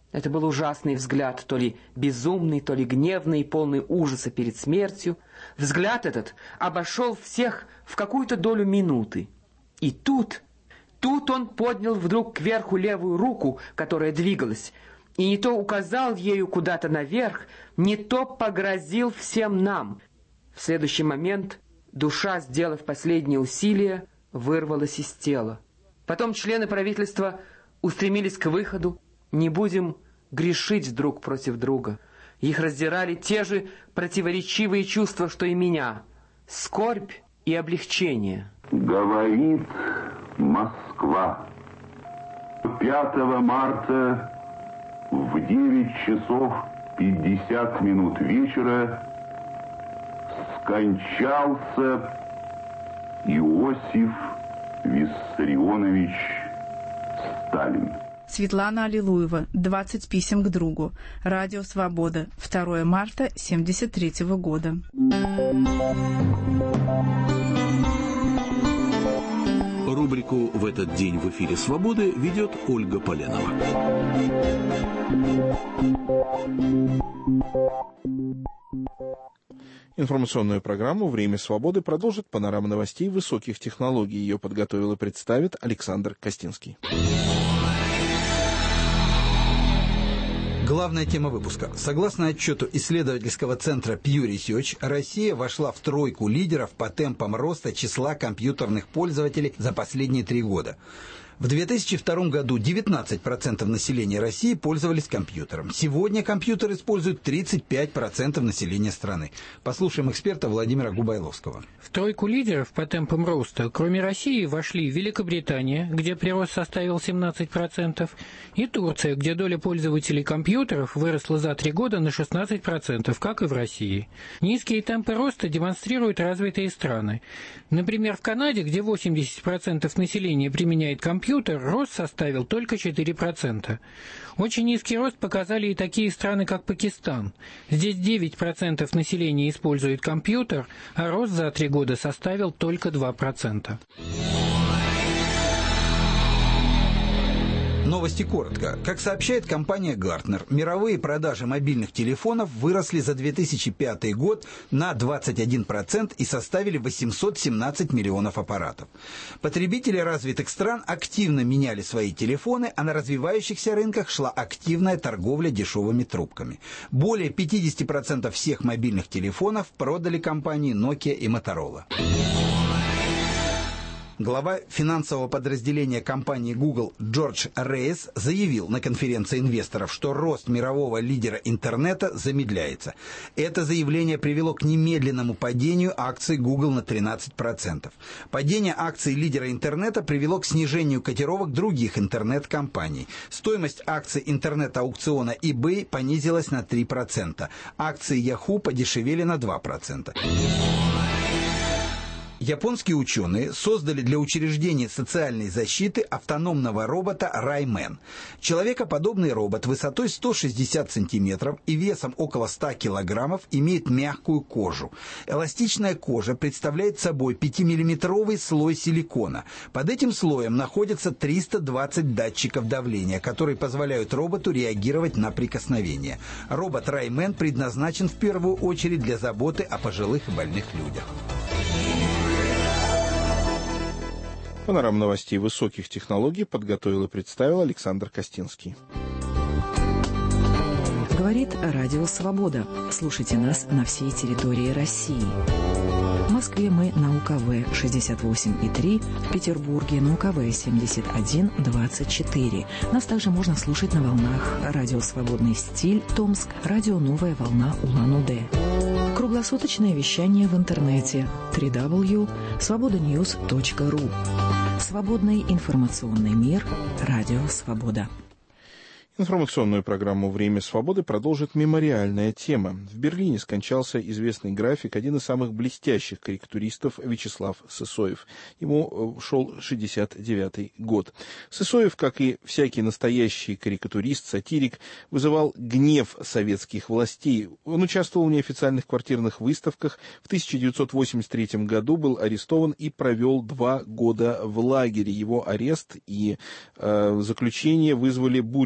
Это был ужасный взгляд, то ли безумный, то ли гневный, полный ужаса перед смертью. Взгляд этот обошел всех в какую-то долю минуты. И тут, тут он поднял вдруг кверху левую руку, которая двигалась, и не то указал ею куда-то наверх, не то погрозил всем нам. В следующий момент душа, сделав последние усилия, вырвалась из тела. Потом члены правительства устремились к выходу. Не будем грешить друг против друга. Их раздирали те же противоречивые чувства, что и меня. Скорбь и облегчение. Говорит Москва. пятого марта в девять часов пятьдесят минут вечера скончался Иосиф Виссарионович Сталин. Светлана Аллилуева. двадцать писем к другу. Радио «Свобода». второго марта семьдесят третьего года. Рубрику «В этот день в эфире Свободы» ведет Ольга Поленова. Информационную программу «Время свободы» продолжит панорама новостей высоких технологий. Ее подготовил и представит Александр Костинский. Главная тема выпуска. Согласно отчету исследовательского центра Pew Research, Россия вошла в тройку лидеров по темпам роста числа компьютерных пользователей за последние три года. В две тысячи втором году девятнадцать процентов населения России пользовались компьютером. Сегодня компьютер используют тридцать пять процентов населения страны. Послушаем эксперта Владимира Губайловского. В тройку лидеров по темпам роста, кроме России, вошли Великобритания, где прирост составил семнадцать процентов, и Турция, где доля пользователей компьютеров выросла за три года на шестнадцать процентов, как и в России. Низкие темпы роста демонстрируют развитые страны. Например, в Канаде, где восемьдесят процентов населения применяет компьютер, рост составил только четыре процента. Очень низкий рост показали и такие страны, как Пакистан. Здесь девять процентов населения использует компьютер, а рост за три года составил только два процента. Новости коротко. Как сообщает компания Gartner, мировые продажи мобильных телефонов выросли за две тысячи пятый год на двадцать один процент и составили восемьсот семнадцать миллионов аппаратов. Потребители развитых стран активно меняли свои телефоны, а на развивающихся рынках шла активная торговля дешевыми трубками. Более пятьдесят процентов всех мобильных телефонов продали компании Nokia и Motorola. Глава финансового подразделения компании Google Джордж Рейс заявил на конференции инвесторов, что рост мирового лидера интернета замедляется. Это заявление привело к немедленному падению акций Google на тринадцать процентов. Падение акций лидера интернета привело к снижению котировок других интернет-компаний. Стоимость акций интернет-аукциона eBay понизилась на три процента. Акции Yahoo подешевели на два процента. Японские ученые создали для учреждения социальной защиты автономного робота Раймен. Человекоподобный робот высотой сто шестьдесят сантиметров и весом около ста килограммов имеет мягкую кожу. Эластичная кожа представляет собой пятимиллиметровый слой силикона. Под этим слоем находятся триста двадцать датчиков давления, которые позволяют роботу реагировать на прикосновение. Робот Раймен предназначен в первую очередь для заботы о пожилых и больных людях. Панорама новостей высоких технологий подготовил и представил Александр Костинский. Говорит Радио Свобода. Слушайте нас на всей территории России. В Москве мы на У К В шестьдесят восемь и три, в Петербурге на У К В семьдесят один двадцать четыре. Нас также можно слушать на волнах Радио Свободный стиль Томск, Радио Новая волна Улан-Удэ. Круглосуточное вещание в интернете дабл ю дабл ю дабл ю точка свобода ньюс точка ру. Свободный информационный мир. Радио Свобода. Информационную программу «Время свободы» продолжит мемориальная тема. В Берлине скончался известный график, один из самых блестящих карикатуристов Вячеслав Сысоев. Ему шел шестьдесят девятый год. Сысоев, как и всякий настоящий карикатурист, сатирик, вызывал гнев советских властей. Он участвовал в неофициальных квартирных выставках. В тысяча девятьсот восемьдесят третьем году был арестован и провел два года в лагере. Его арест и э, заключение вызвали бурю негодования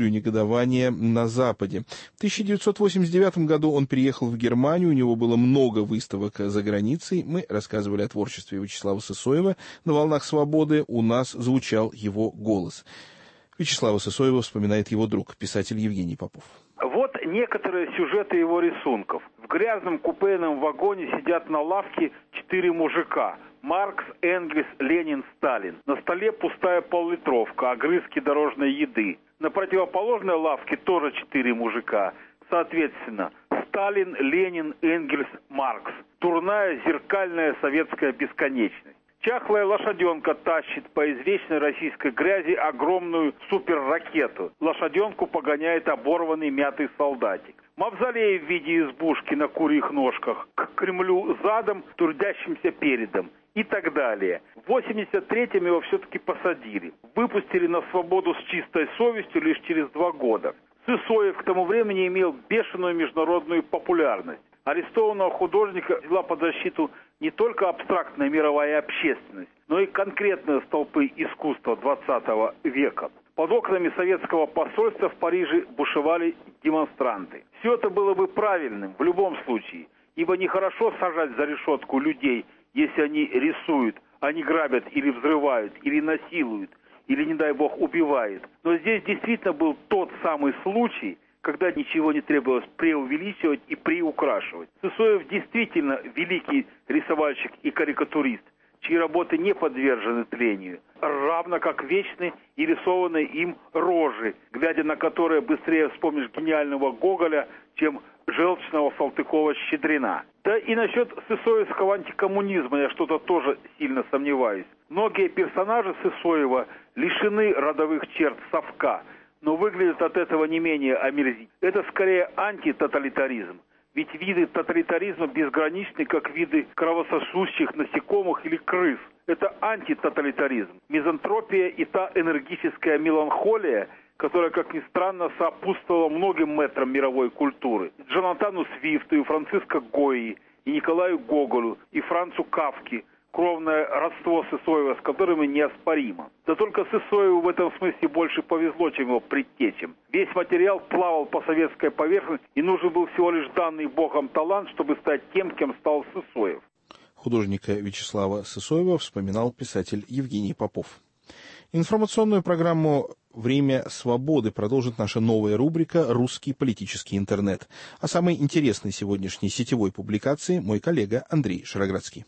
образование на Западе. В тысяча девятьсот восемьдесят девятом году он переехал в Германию, у него было много выставок за границей. Мы рассказывали о творчестве Вячеслава Сысоева. На «Волнах свободы» у нас звучал его голос. Вячеслава Сысоева вспоминает его друг, писатель Евгений Попов. Вот некоторые сюжеты его рисунков. В грязном купейном вагоне сидят на лавке четыре мужика. Маркс, Энгельс, Ленин, Сталин. На столе пустая поллитровка, огрызки дорожной еды. На противоположной лавке тоже четыре мужика. Соответственно, Сталин, Ленин, Энгельс, Маркс. Дурная зеркальная советская бесконечность. Чахлая лошаденка тащит по извечной российской грязи огромную суперракету. Лошаденку погоняет оборванный мятый солдатик. Мавзолей в виде избушки на курьих ножках. К Кремлю задом, трудящимся передом. И так далее. В восемьдесят третьем его все-таки посадили. Выпустили на свободу с чистой совестью лишь через два года. Сысоев к тому времени имел бешеную международную популярность. Арестованного художника взяла под защиту не только абстрактная мировая общественность, но и конкретные столпы искусства двадцатого века. Под окнами советского посольства в Париже бушевали демонстранты. Все это было бы правильным в любом случае, ибо нехорошо сажать за решетку людей, если они рисуют, они грабят или взрывают, или насилуют, или, не дай бог, убивают. Но здесь действительно был тот самый случай, когда ничего не требовалось преувеличивать и приукрашивать. Сысоев действительно великий рисовальщик и карикатурист, чьи работы не подвержены тлению, равно как вечны и рисованные им рожи, глядя на которые быстрее вспомнишь гениального Гоголя, чем желчного Салтыкова-Щедрина. Да и насчет сысоевского антикоммунизма я что-то тоже сильно сомневаюсь. Многие персонажи Сысоева лишены родовых черт совка, но выглядят от этого не менее омерзительно. Это скорее антитоталитаризм. Ведь виды тоталитаризма безграничны, как виды кровососущих насекомых или крыс. Это антитоталитаризм. Мизантропия и та энергическая меланхолия, которая, как ни странно, сопутствовала многим мэтрам мировой культуры. Джонатану Свифту, и Франциско Гойи, и Николаю Гоголю, и Францу Кафке. Кровное родство Сысоева, с которыми неоспоримо. Да только Сысоеву в этом смысле больше повезло, чем его предтечам. Весь материал плавал по советской поверхности, и нужен был всего лишь данный Богом талант, чтобы стать тем, кем стал Сысоев. Художника Вячеслава Сысоева вспоминал писатель Евгений Попов. Информационную программу «Время свободы» продолжит наша новая рубрика «Русский политический интернет». О самой интересной сегодняшней сетевой публикации мой коллега Андрей Шароградский.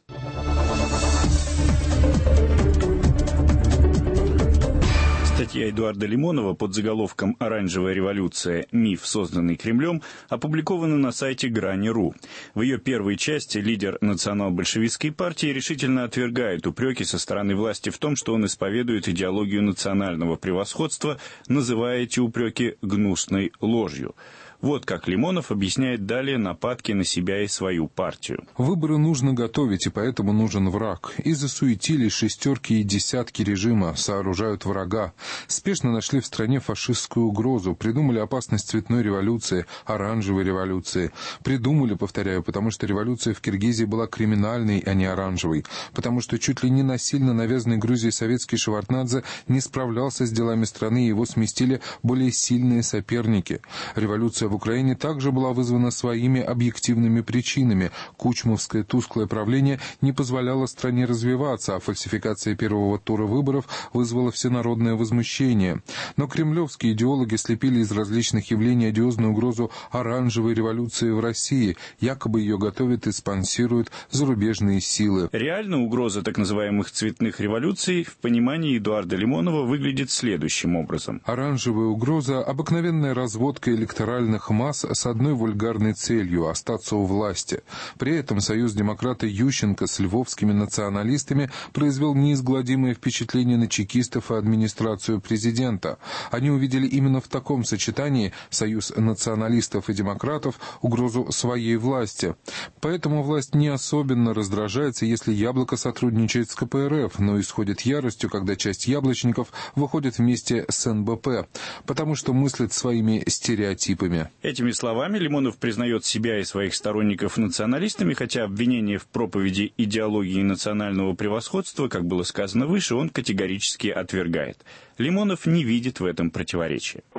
Статья Эдуарда Лимонова под заголовком «Оранжевая революция. Миф, созданный Кремлем» опубликована на сайте Грани точка ру. В ее первой части лидер национал-большевистской партии решительно отвергает упреки со стороны власти в том, что он исповедует идеологию национального превосходства, называя эти упреки гнусной ложью. Вот как Лимонов объясняет далее нападки на себя и свою партию. Выборы нужно готовить, и поэтому нужен враг. И засуетились шестерки и десятки режима, сооружают врага. Спешно нашли в стране фашистскую угрозу, придумали опасность цветной революции, оранжевой революции. Придумали, повторяю, потому что революция в Киргизии была криминальной, а не оранжевой. Потому что чуть ли не насильно навязанный Грузией советский Шеварднадзе не справлялся с делами страны, и его сместили более сильные соперники. Революция в Украине также была вызвана своими объективными причинами. Кучмовское тусклое правление не позволяло стране развиваться, а фальсификация первого тура выборов вызвала всенародное возмущение. Но кремлевские идеологи слепили из различных явлений одиозную угрозу оранжевой революции в России. Якобы ее готовят и спонсируют зарубежные силы. Реально угроза так называемых цветных революций в понимании Эдуарда Лимонова выглядит следующим образом. Оранжевая угроза – обыкновенная разводка электоральных масс с одной вульгарной целью – остаться у власти. При этом союз демократа Ющенко с львовскими националистами произвел неизгладимое впечатление на чекистов и администрацию президента. Они увидели именно в таком сочетании союз националистов и демократов угрозу своей власти. Поэтому власть не особенно раздражается, если Яблоко сотрудничает с ка пэ эр эф, но исходит яростью, когда часть яблочников выходит вместе с эн бэ пэ, потому что мыслит своими стереотипами. Этими словами Лимонов признает себя и своих сторонников националистами, хотя обвинение в проповеди идеологии национального превосходства, как было сказано выше, он категорически отвергает. Лимонов не видит в этом противоречия. В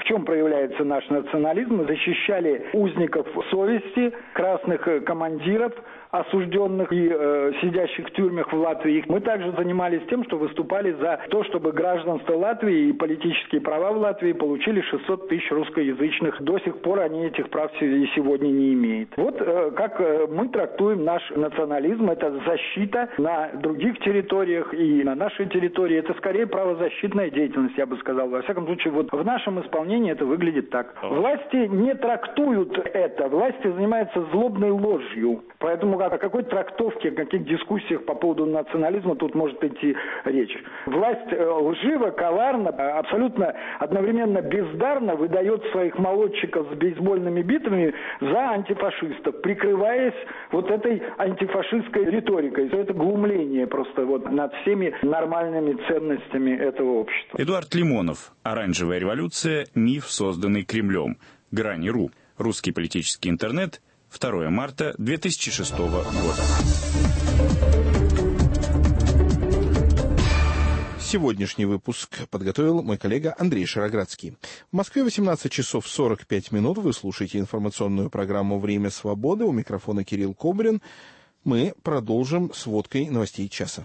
чем проявляется наш национализм? Мы защищали узников совести, красных командиров, осужденных и э, сидящих в тюрьмах в Латвии. Мы также занимались тем, что выступали за то, чтобы гражданство Латвии и политические права в Латвии получили шестьсот тысяч русскоязычных. До сих пор они этих прав и сегодня не имеют. Вот э, как э, мы трактуем наш национализм. Это защита на других территориях и на нашей территории. Это скорее правозащитная деятельность, я бы сказал. Во всяком случае, вот в нашем исполнении это выглядит так. Власти не трактуют это. Власти занимаются злобной ложью. Поэтому о какой трактовке, о каких дискуссиях по поводу национализма тут может идти речь. Власть лживо, коварно, абсолютно одновременно бездарно выдает своих молодчиков с бейсбольными битами за антифашистов, прикрываясь вот этой антифашистской риторикой. Это глумление просто вот над всеми нормальными ценностями этого общества. Эдуард Лимонов. «Оранжевая революция. Миф, созданный Кремлем». Грани.ру. Русский политический интернет. второе марта две тысячи шестого года. Сегодняшний выпуск подготовил мой коллега Андрей Шароградский. В Москве восемнадцать часов сорок пять минут. Вы слушаете информационную программу «Время свободы». У микрофона Кирилл Кобрин. Мы продолжим сводкой новостей часа.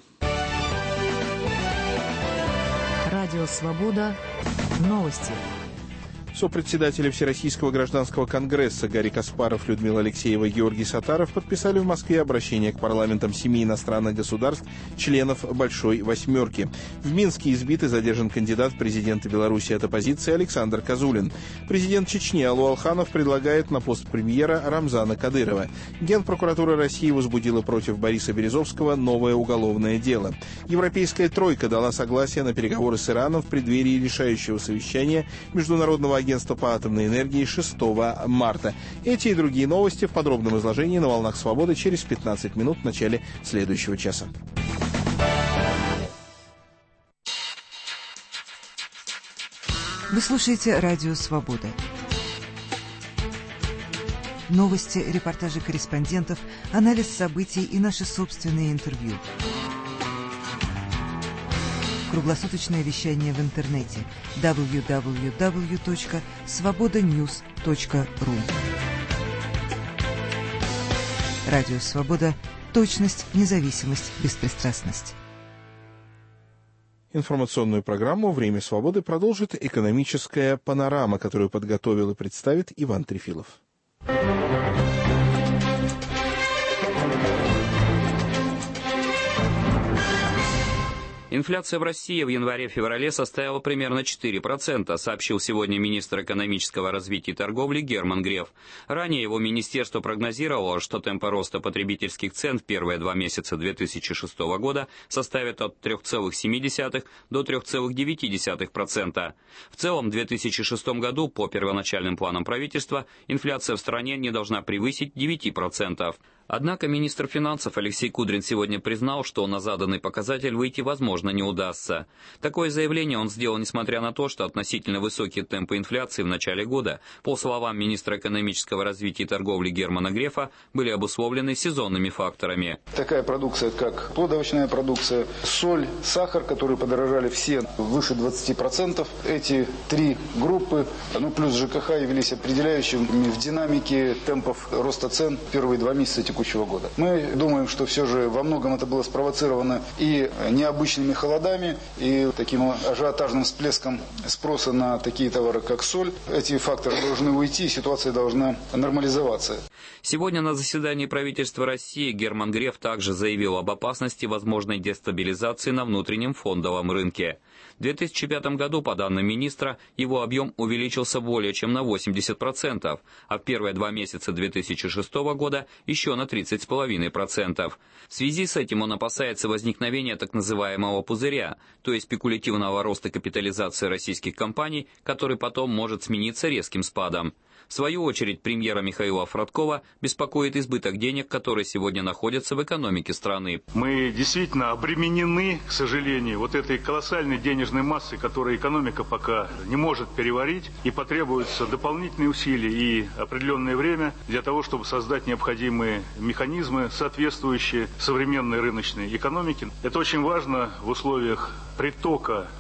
Радио «Свобода». Новости. Сопредседатели Всероссийского гражданского конгресса Гарри Каспаров, Людмила Алексеева и Георгий Саттаров подписали в Москве обращение к парламентам семи иностранных государств, членов «Большой восьмерки». В Минске избит и задержан кандидат в президенты Беларуси от оппозиции Александр Козулин. Президент Чечни Алу Алханов предлагает на пост премьера Рамзана Кадырова. Генпрокуратура России возбудила против Бориса Березовского новое уголовное дело. Европейская тройка дала согласие на переговоры с Ираном в преддверии решающего совещания Международного агентства Агентство по атомной энергии шестого марта. Эти и другие новости в подробном изложении на «Волнах Свободы» через пятнадцать минут в начале следующего часа. Вы слушаете «Радио Свобода». Новости, репортажи корреспондентов, анализ событий и наши собственные интервью. Круглосуточное вещание в интернете дабл ю дабл ю дабл ю точка свобода ньюс точка ру. Радио «Свобода». Точность, независимость, беспристрастность. Информационную программу «Время свободы» продолжит экономическая панорама, которую подготовил и представит Иван Трефилов. Инфляция в России в январе-феврале составила примерно четыре процента, сообщил сегодня министр экономического развития и торговли Герман Греф. Ранее его министерство прогнозировало, что темпы роста потребительских цен в первые два месяца две тысячи шестого года составят от трёх целых семи десятых до трёх целых девяти десятых процента. В целом, в две тысячи шестом году, по первоначальным планам правительства, инфляция в стране не должна превысить девяти процентов. Однако министр финансов Алексей Кудрин сегодня признал, что на заданный показатель выйти возможно не удастся. Такое заявление он сделал, несмотря на то, что относительно высокие темпы инфляции в начале года, по словам министра экономического развития и торговли Германа Грефа, были обусловлены сезонными факторами. Такая продукция, как плодовочная продукция, соль, сахар, которые подорожали все выше двадцати процентов. Эти три группы, ну плюс ЖКХ, явились определяющими в динамике темпов роста цен в первые два месяца текущего года. Мы думаем, что все же во многом это было спровоцировано и необычными холодами, и таким ажиотажным всплеском спроса на такие товары, как соль. Эти факторы должны уйти, и ситуация должна нормализоваться. Сегодня на заседании правительства России Герман Греф также заявил об опасности возможной дестабилизации на внутреннем фондовом рынке. В две тысячи пятом году, по данным министра, его объем увеличился более чем на восемьдесят процентов, а в первые два месяца две тысячи шестого года еще на тридцать целых пять десятых процента. В связи с этим он опасается возникновения так называемого пузыря, то есть спекулятивного роста капитализации российских компаний, который потом может смениться резким спадом. В свою очередь, премьера Михаила Фродкова беспокоит избыток денег, которые сегодня находятся в экономике страны. Мы действительно обременены, к сожалению, вот этой колоссальной денежной массой, которую экономика пока не может переварить, и потребуются дополнительные усилия и определенное время для того, чтобы создать необходимые механизмы, соответствующие современной рыночной экономике. Это очень важно в условиях притока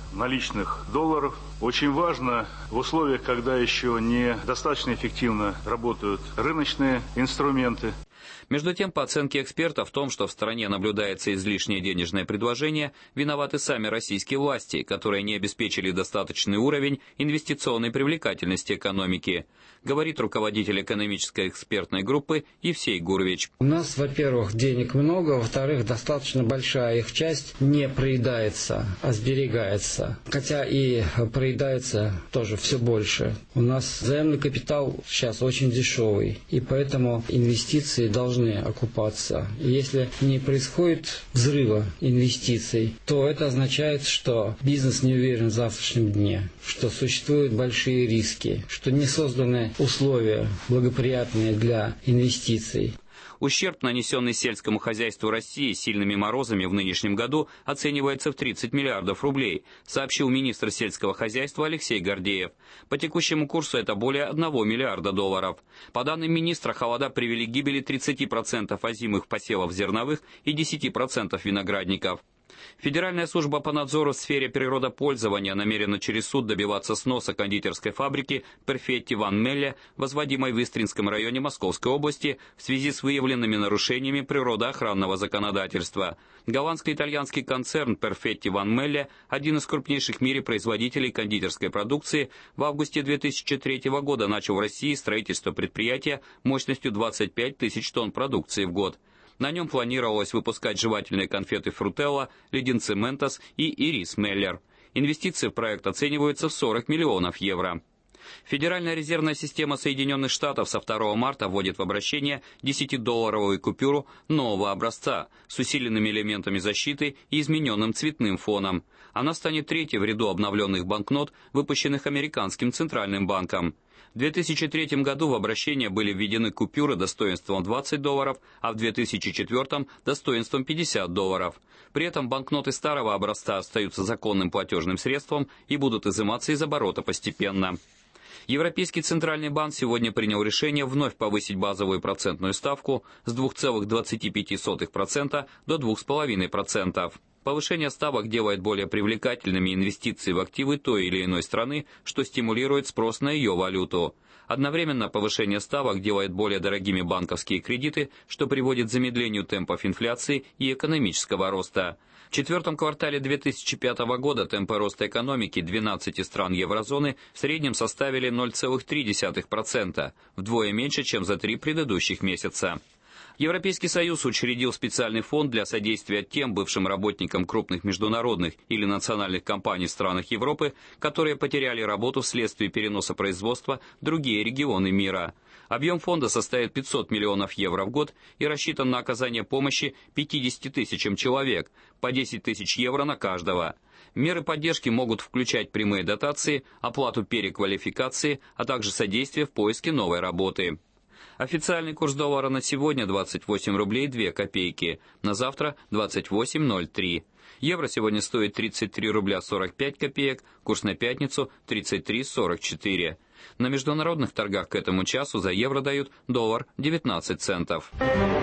наличных долларов. Очень важно в условиях, когда еще не достаточно эффективно работают рыночные инструменты. Между тем, по оценке экспертов, в том, что в стране наблюдается излишнее денежное предложение, виноваты сами российские власти, которые не обеспечили достаточный уровень инвестиционной привлекательности экономики, говорит руководитель экономической экспертной группы Евсей Гурвич. У нас, во-первых, денег много, во-вторых, достаточно большая их часть не проедается, а сберегается. Хотя и проедается тоже все больше. У нас заемный капитал сейчас очень дешевый, и поэтому инвестиции должны окупаться. И если не происходит взрыва инвестиций, то это означает, что бизнес не уверен в завтрашнем дне, что существуют большие риски, что не созданы условия благоприятные для инвестиций. Ущерб, нанесенный сельскому хозяйству России сильными морозами в нынешнем году, оценивается в тридцать миллиардов рублей, сообщил министр сельского хозяйства Алексей Гордеев. По текущему курсу это более одного миллиарда долларов. По данным министра, холода привели к гибели тридцати процентов озимых посевов зерновых и десяти процентов виноградников. Федеральная служба по надзору в сфере природопользования намерена через суд добиваться сноса кондитерской фабрики Перфетти Ван Мелле, возводимой в Истринском районе Московской области, в связи с выявленными нарушениями природоохранного законодательства. Голландско-итальянский концерн Перфетти Ван Мелле, один из крупнейших в мире производителей кондитерской продукции, в августе две тысячи третьего года начал в России строительство предприятия мощностью двадцать пять тысяч тонн продукции в год. На нем планировалось выпускать жевательные конфеты Фрутелла, леденцы Ментос и Ирис Меллер. Инвестиции в проект оцениваются в сорок миллионов евро. Федеральная резервная система Соединенных Штатов со второго марта вводит в обращение десятидолларовую купюру нового образца с усиленными элементами защиты и измененным цветным фоном. Она станет третьей в ряду обновленных банкнот, выпущенных американским центральным банком. В две тысячи третьем году в обращение были введены купюры достоинством двадцать долларов, а в две тысячи четвёртом достоинством пятьдесят долларов. При этом банкноты старого образца остаются законным платежным средством и будут изыматься из оборота постепенно. Европейский центральный банк сегодня принял решение вновь повысить базовую процентную ставку с двух целых двадцати пяти сотых процента до двух целых пяти десятых процента. Повышение ставок делает более привлекательными инвестиции в активы той или иной страны, что стимулирует спрос на ее валюту. Одновременно повышение ставок делает более дорогими банковские кредиты, что приводит к замедлению темпов инфляции и экономического роста. В четвертом квартале две тысячи пятого года темпы роста экономики двенадцати стран еврозоны в среднем составили ноль целых три десятых процента, вдвое меньше, чем за три предыдущих месяца. Европейский Союз учредил специальный фонд для содействия тем бывшим работникам крупных международных или национальных компаний в странах Европы, которые потеряли работу вследствие переноса производства в другие регионы мира. Объем фонда составит пятьсот миллионов евро в год и рассчитан на оказание помощи пятидесяти тысячам человек, по десять тысяч евро на каждого. Меры поддержки могут включать прямые дотации, оплату переквалификации, а также содействие в поиске новой работы. Официальный курс доллара на сегодня двадцать восемь рублей две копейки, на завтра двадцать восемь ноль три. Евро сегодня стоит тридцать три рубля сорок пять копеек, курс на пятницу тридцать три сорок четыре. На международных торгах к этому часу за евро дают доллар девятнадцать центов.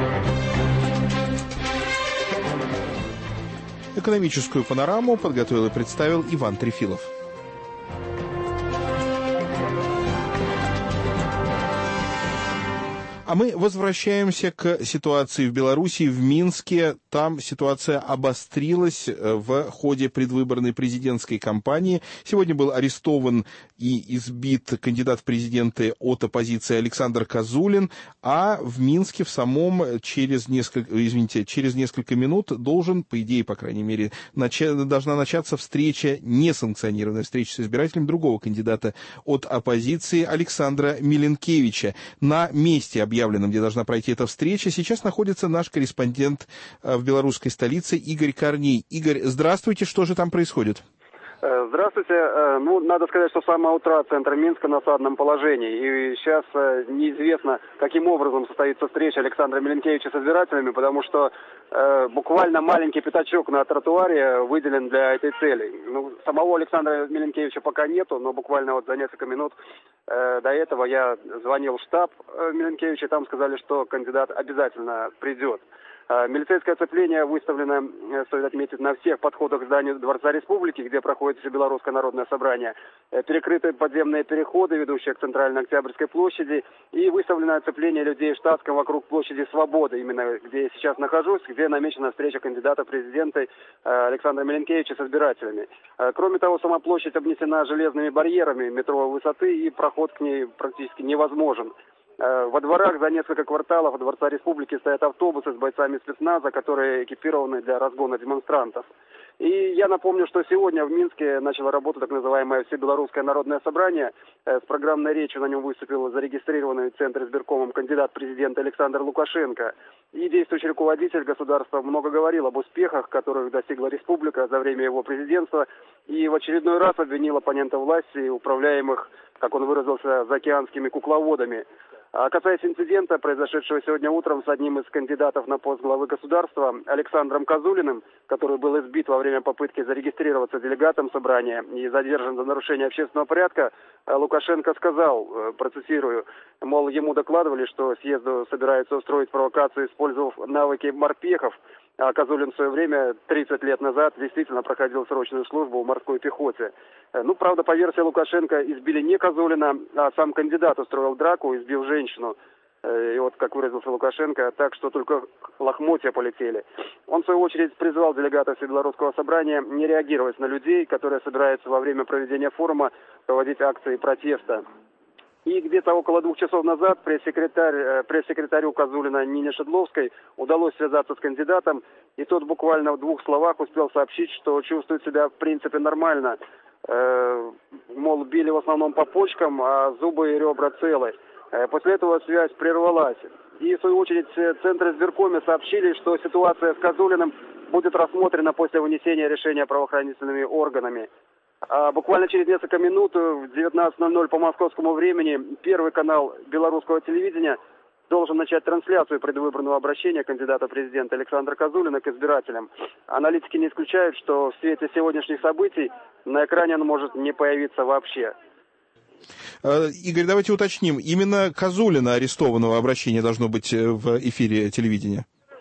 Экономическую панораму подготовил и представил Иван Трефилов. А мы возвращаемся к ситуации в Беларуси, в Минске. Там ситуация обострилась в ходе предвыборной президентской кампании. Сегодня был арестован и избит кандидат в президенты от оппозиции Александр Козулин, а в Минске в самом через несколько, извините, через несколько минут должен, по идее, по крайней мере, нача, должна начаться встреча, несанкционированная встреча с избирателем другого кандидата от оппозиции Александра Миленкевича. На месте объявления объявленном, где должна пройти эта встреча, сейчас находится наш корреспондент в белорусской столице Игорь Корней. Игорь, здравствуйте, что же там происходит? Здравствуйте. Ну, надо сказать, что с самого утра центр Минска на осадном положении. И сейчас неизвестно, каким образом состоится встреча Александра Миленкевича с избирателями, потому что э, буквально маленький пятачок на тротуаре выделен для этой цели. Ну, самого Александра Миленкевича пока нету, но буквально вот за несколько минут э, до этого я звонил в штаб э, Миленкевича, там сказали, что кандидат обязательно придет. Милицейское оцепление выставлено, стоит отметить, на всех подходах к зданию Дворца Республики, где проходит Всебелорусское народное собрание. Перекрыты подземные переходы, ведущие к центральной Октябрьской площади, и выставлено оцепление людей в штатском вокруг площади Свободы, именно где я сейчас нахожусь, где намечена встреча кандидата в президенты Александра Миленкевича с избирателями. Кроме того, сама площадь обнесена железными барьерами метровой высоты, и проход к ней практически невозможен. Во дворах за несколько кварталов от Дворца Республики стоят автобусы с бойцами спецназа, которые экипированы для разгона демонстрантов. И я напомню, что сегодня в Минске начало работу так называемое Всебелорусское народное собрание. С программной речью на нем выступил зарегистрированный в Центре избиркомом кандидат в президенты Александр Лукашенко. И действующий руководитель государства много говорил об успехах, которых достигла республика за время его президентства, и в очередной раз обвинил оппонентов власти, управляемых, как он выразился, заокеанскими кукловодами. А касаясь инцидента, произошедшего сегодня утром с одним из кандидатов на пост главы государства, Александром Козулиным, который был избит во время попытки зарегистрироваться делегатом собрания и задержан за нарушение общественного порядка, Лукашенко сказал, процитирую, мол, ему докладывали, что съезду собираются устроить провокацию, использовав навыки морпехов, а Козулин в свое время, тридцать лет назад, действительно проходил срочную службу в морской пехоте. Ну, правда, по версии Лукашенко, избили не Козулина, а сам кандидат устроил драку, избив женщину. И вот, как выразился Лукашенко, так что только лохмотья полетели. Он, в свою очередь, призвал делегатов Всебелорусского собрания не реагировать на людей, которые собираются во время проведения форума проводить акции протеста. И где-то около двух часов назад пресс-секретарь, пресс-секретарю Козулина Нине Шедловской удалось связаться с кандидатом, и тот буквально в двух словах успел сообщить, что чувствует себя в принципе нормально. Э, мол, били в основном по почкам, а зубы и ребра целы. Э, после этого связь прервалась. И, в свою очередь, Центр избиркома сообщили, что ситуация с Козулиным будет рассмотрена после вынесения решения правоохранительными органами. А буквально через несколько минут в девятнадцать ноль ноль по московскому времени Первый канал белорусского телевидения должен начать трансляцию предвыборного обращения кандидата в президенты Александра Козулина к избирателям. Аналитики не исключают, что в свете сегодняшних событий на экране он может не появиться вообще. Игорь, давайте уточним. Именно Козулина, арестованного, обращение должно быть в эфире телевидения?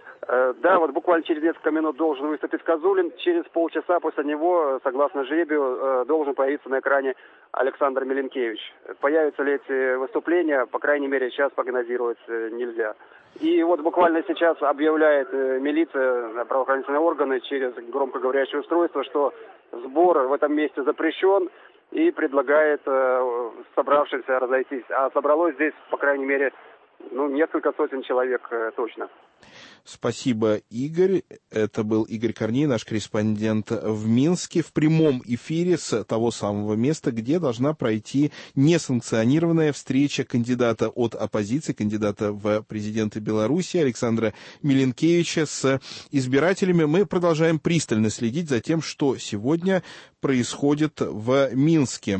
Да, вот буквально через несколько минут должен выступить Козулин. Через полчаса после него, согласно жребию, должен появиться на экране Александр Миленкевич. Появятся ли эти выступления, по крайней мере, сейчас прогнозировать нельзя. И вот буквально сейчас объявляет милиция, правоохранительные органы через громкоговорящее устройство, что сбор в этом месте запрещен, и предлагает собравшимся разойтись. А собралось здесь, по крайней мере, ну, несколько сотен человек точно. Спасибо, Игорь. Это был Игорь Корней, наш корреспондент в Минске, в прямом эфире с того самого места, где должна пройти несанкционированная встреча кандидата от оппозиции, кандидата в президенты Беларуси Александра Миленкевича с избирателями. Мы продолжаем пристально следить за тем, что сегодня происходит в Минске.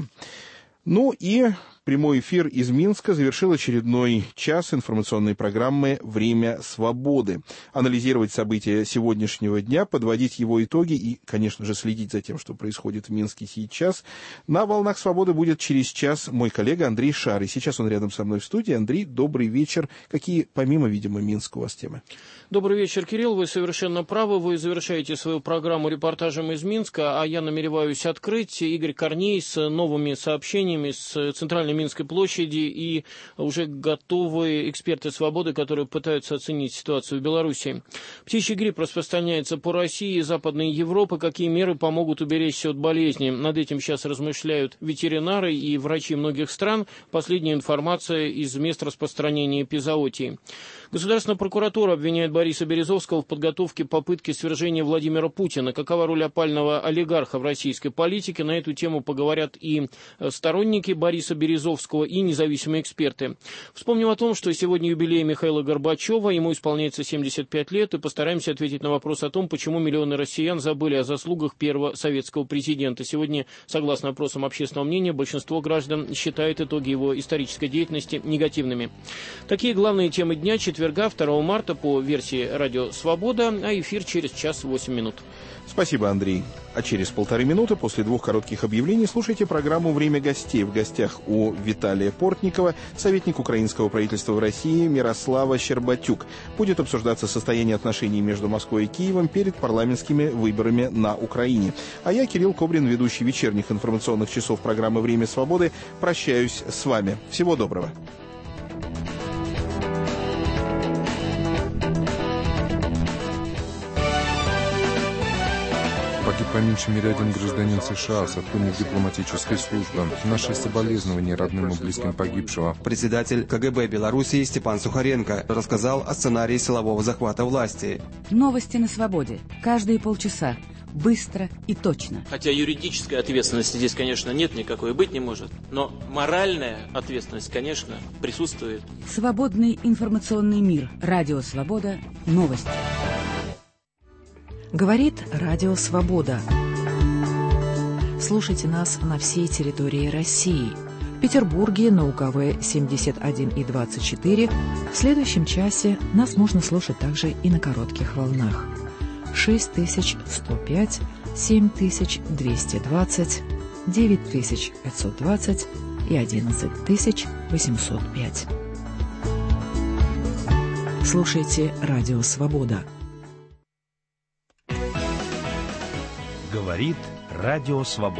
Ну и прямой эфир из Минска завершил очередной час информационной программы «Время свободы». Анализировать события сегодняшнего дня, подводить его итоги и, конечно же, следить за тем, что происходит в Минске сейчас. На «Волнах свободы» будет через час мой коллега Андрей Шар. И сейчас он рядом со мной в студии. Андрей, добрый вечер. Какие, помимо, видимо, Минска, у вас темы? Добрый вечер, Кирилл. Вы совершенно правы. Вы завершаете свою программу репортажем из Минска, а я намереваюсь открыть. Игорь Корней с новыми сообщениями с центральной Минской площади и уже готовые эксперты «Свободы», которые пытаются оценить ситуацию в Беларуси. Птичий грипп распространяется по России и Западной Европе. Какие меры помогут уберечься от болезни? Над этим сейчас размышляют ветеринары и врачи многих стран. Последняя информация из мест распространения эпизоотии. Государственная прокуратура обвиняет Бориса Березовского в подготовке попытки свержения Владимира Путина. Какова роль опального олигарха в российской политике? На эту тему поговорят и сторонники Бориса Березовского, и независимые эксперты. Вспомним о том, что сегодня юбилей Михаила Горбачева, ему исполняется семьдесят пять лет, и постараемся ответить на вопрос о том, почему миллионы россиян забыли о заслугах первого советского президента. Сегодня, согласно опросам общественного мнения, большинство граждан считает итоги его исторической деятельности негативными. Такие главные темы дня четверга, второго марта, по версии сайте «Радио Свобода», а эфир через час восемь минут. Спасибо, Андрей. А через полторы минуты после двух коротких объявлений слушайте программу «Время гостей». В гостях у Виталия Портникова, советник украинского правительства в России Мирослава Щербатюк. Будет обсуждаться состояние отношений между Москвой и Киевом перед парламентскими выборами на Украине. А я, Кирилл Кобрин, ведущий вечерних информационных часов программы «Время свободы», прощаюсь с вами. Всего доброго. Погиб по меньшей мере один гражданин США, сотрудник дипломатической службы. Наши соболезнования родным и близким погибшего. Председатель КГБ Белоруссии Степан Сухаренко рассказал о сценарии силового захвата власти. Новости на свободе. Каждые полчаса. Быстро и точно. Хотя юридической ответственности здесь, конечно, нет никакой, быть не может. Но моральная ответственность, конечно, присутствует. Свободный информационный мир. Радио Свобода. Новости. Говорит Радио Свобода. Слушайте нас на всей территории России. В Петербурге на УКВ семьдесят один и двадцать четыре. В следующем часе нас можно слушать также и на коротких волнах. шесть тысяч сто пять, семь тысяч двести двадцать, девять тысяч пятьсот двадцать и одиннадцать тысяч восемьсот пять. Слушайте Радио Свобода. Говорит Радио Свобода.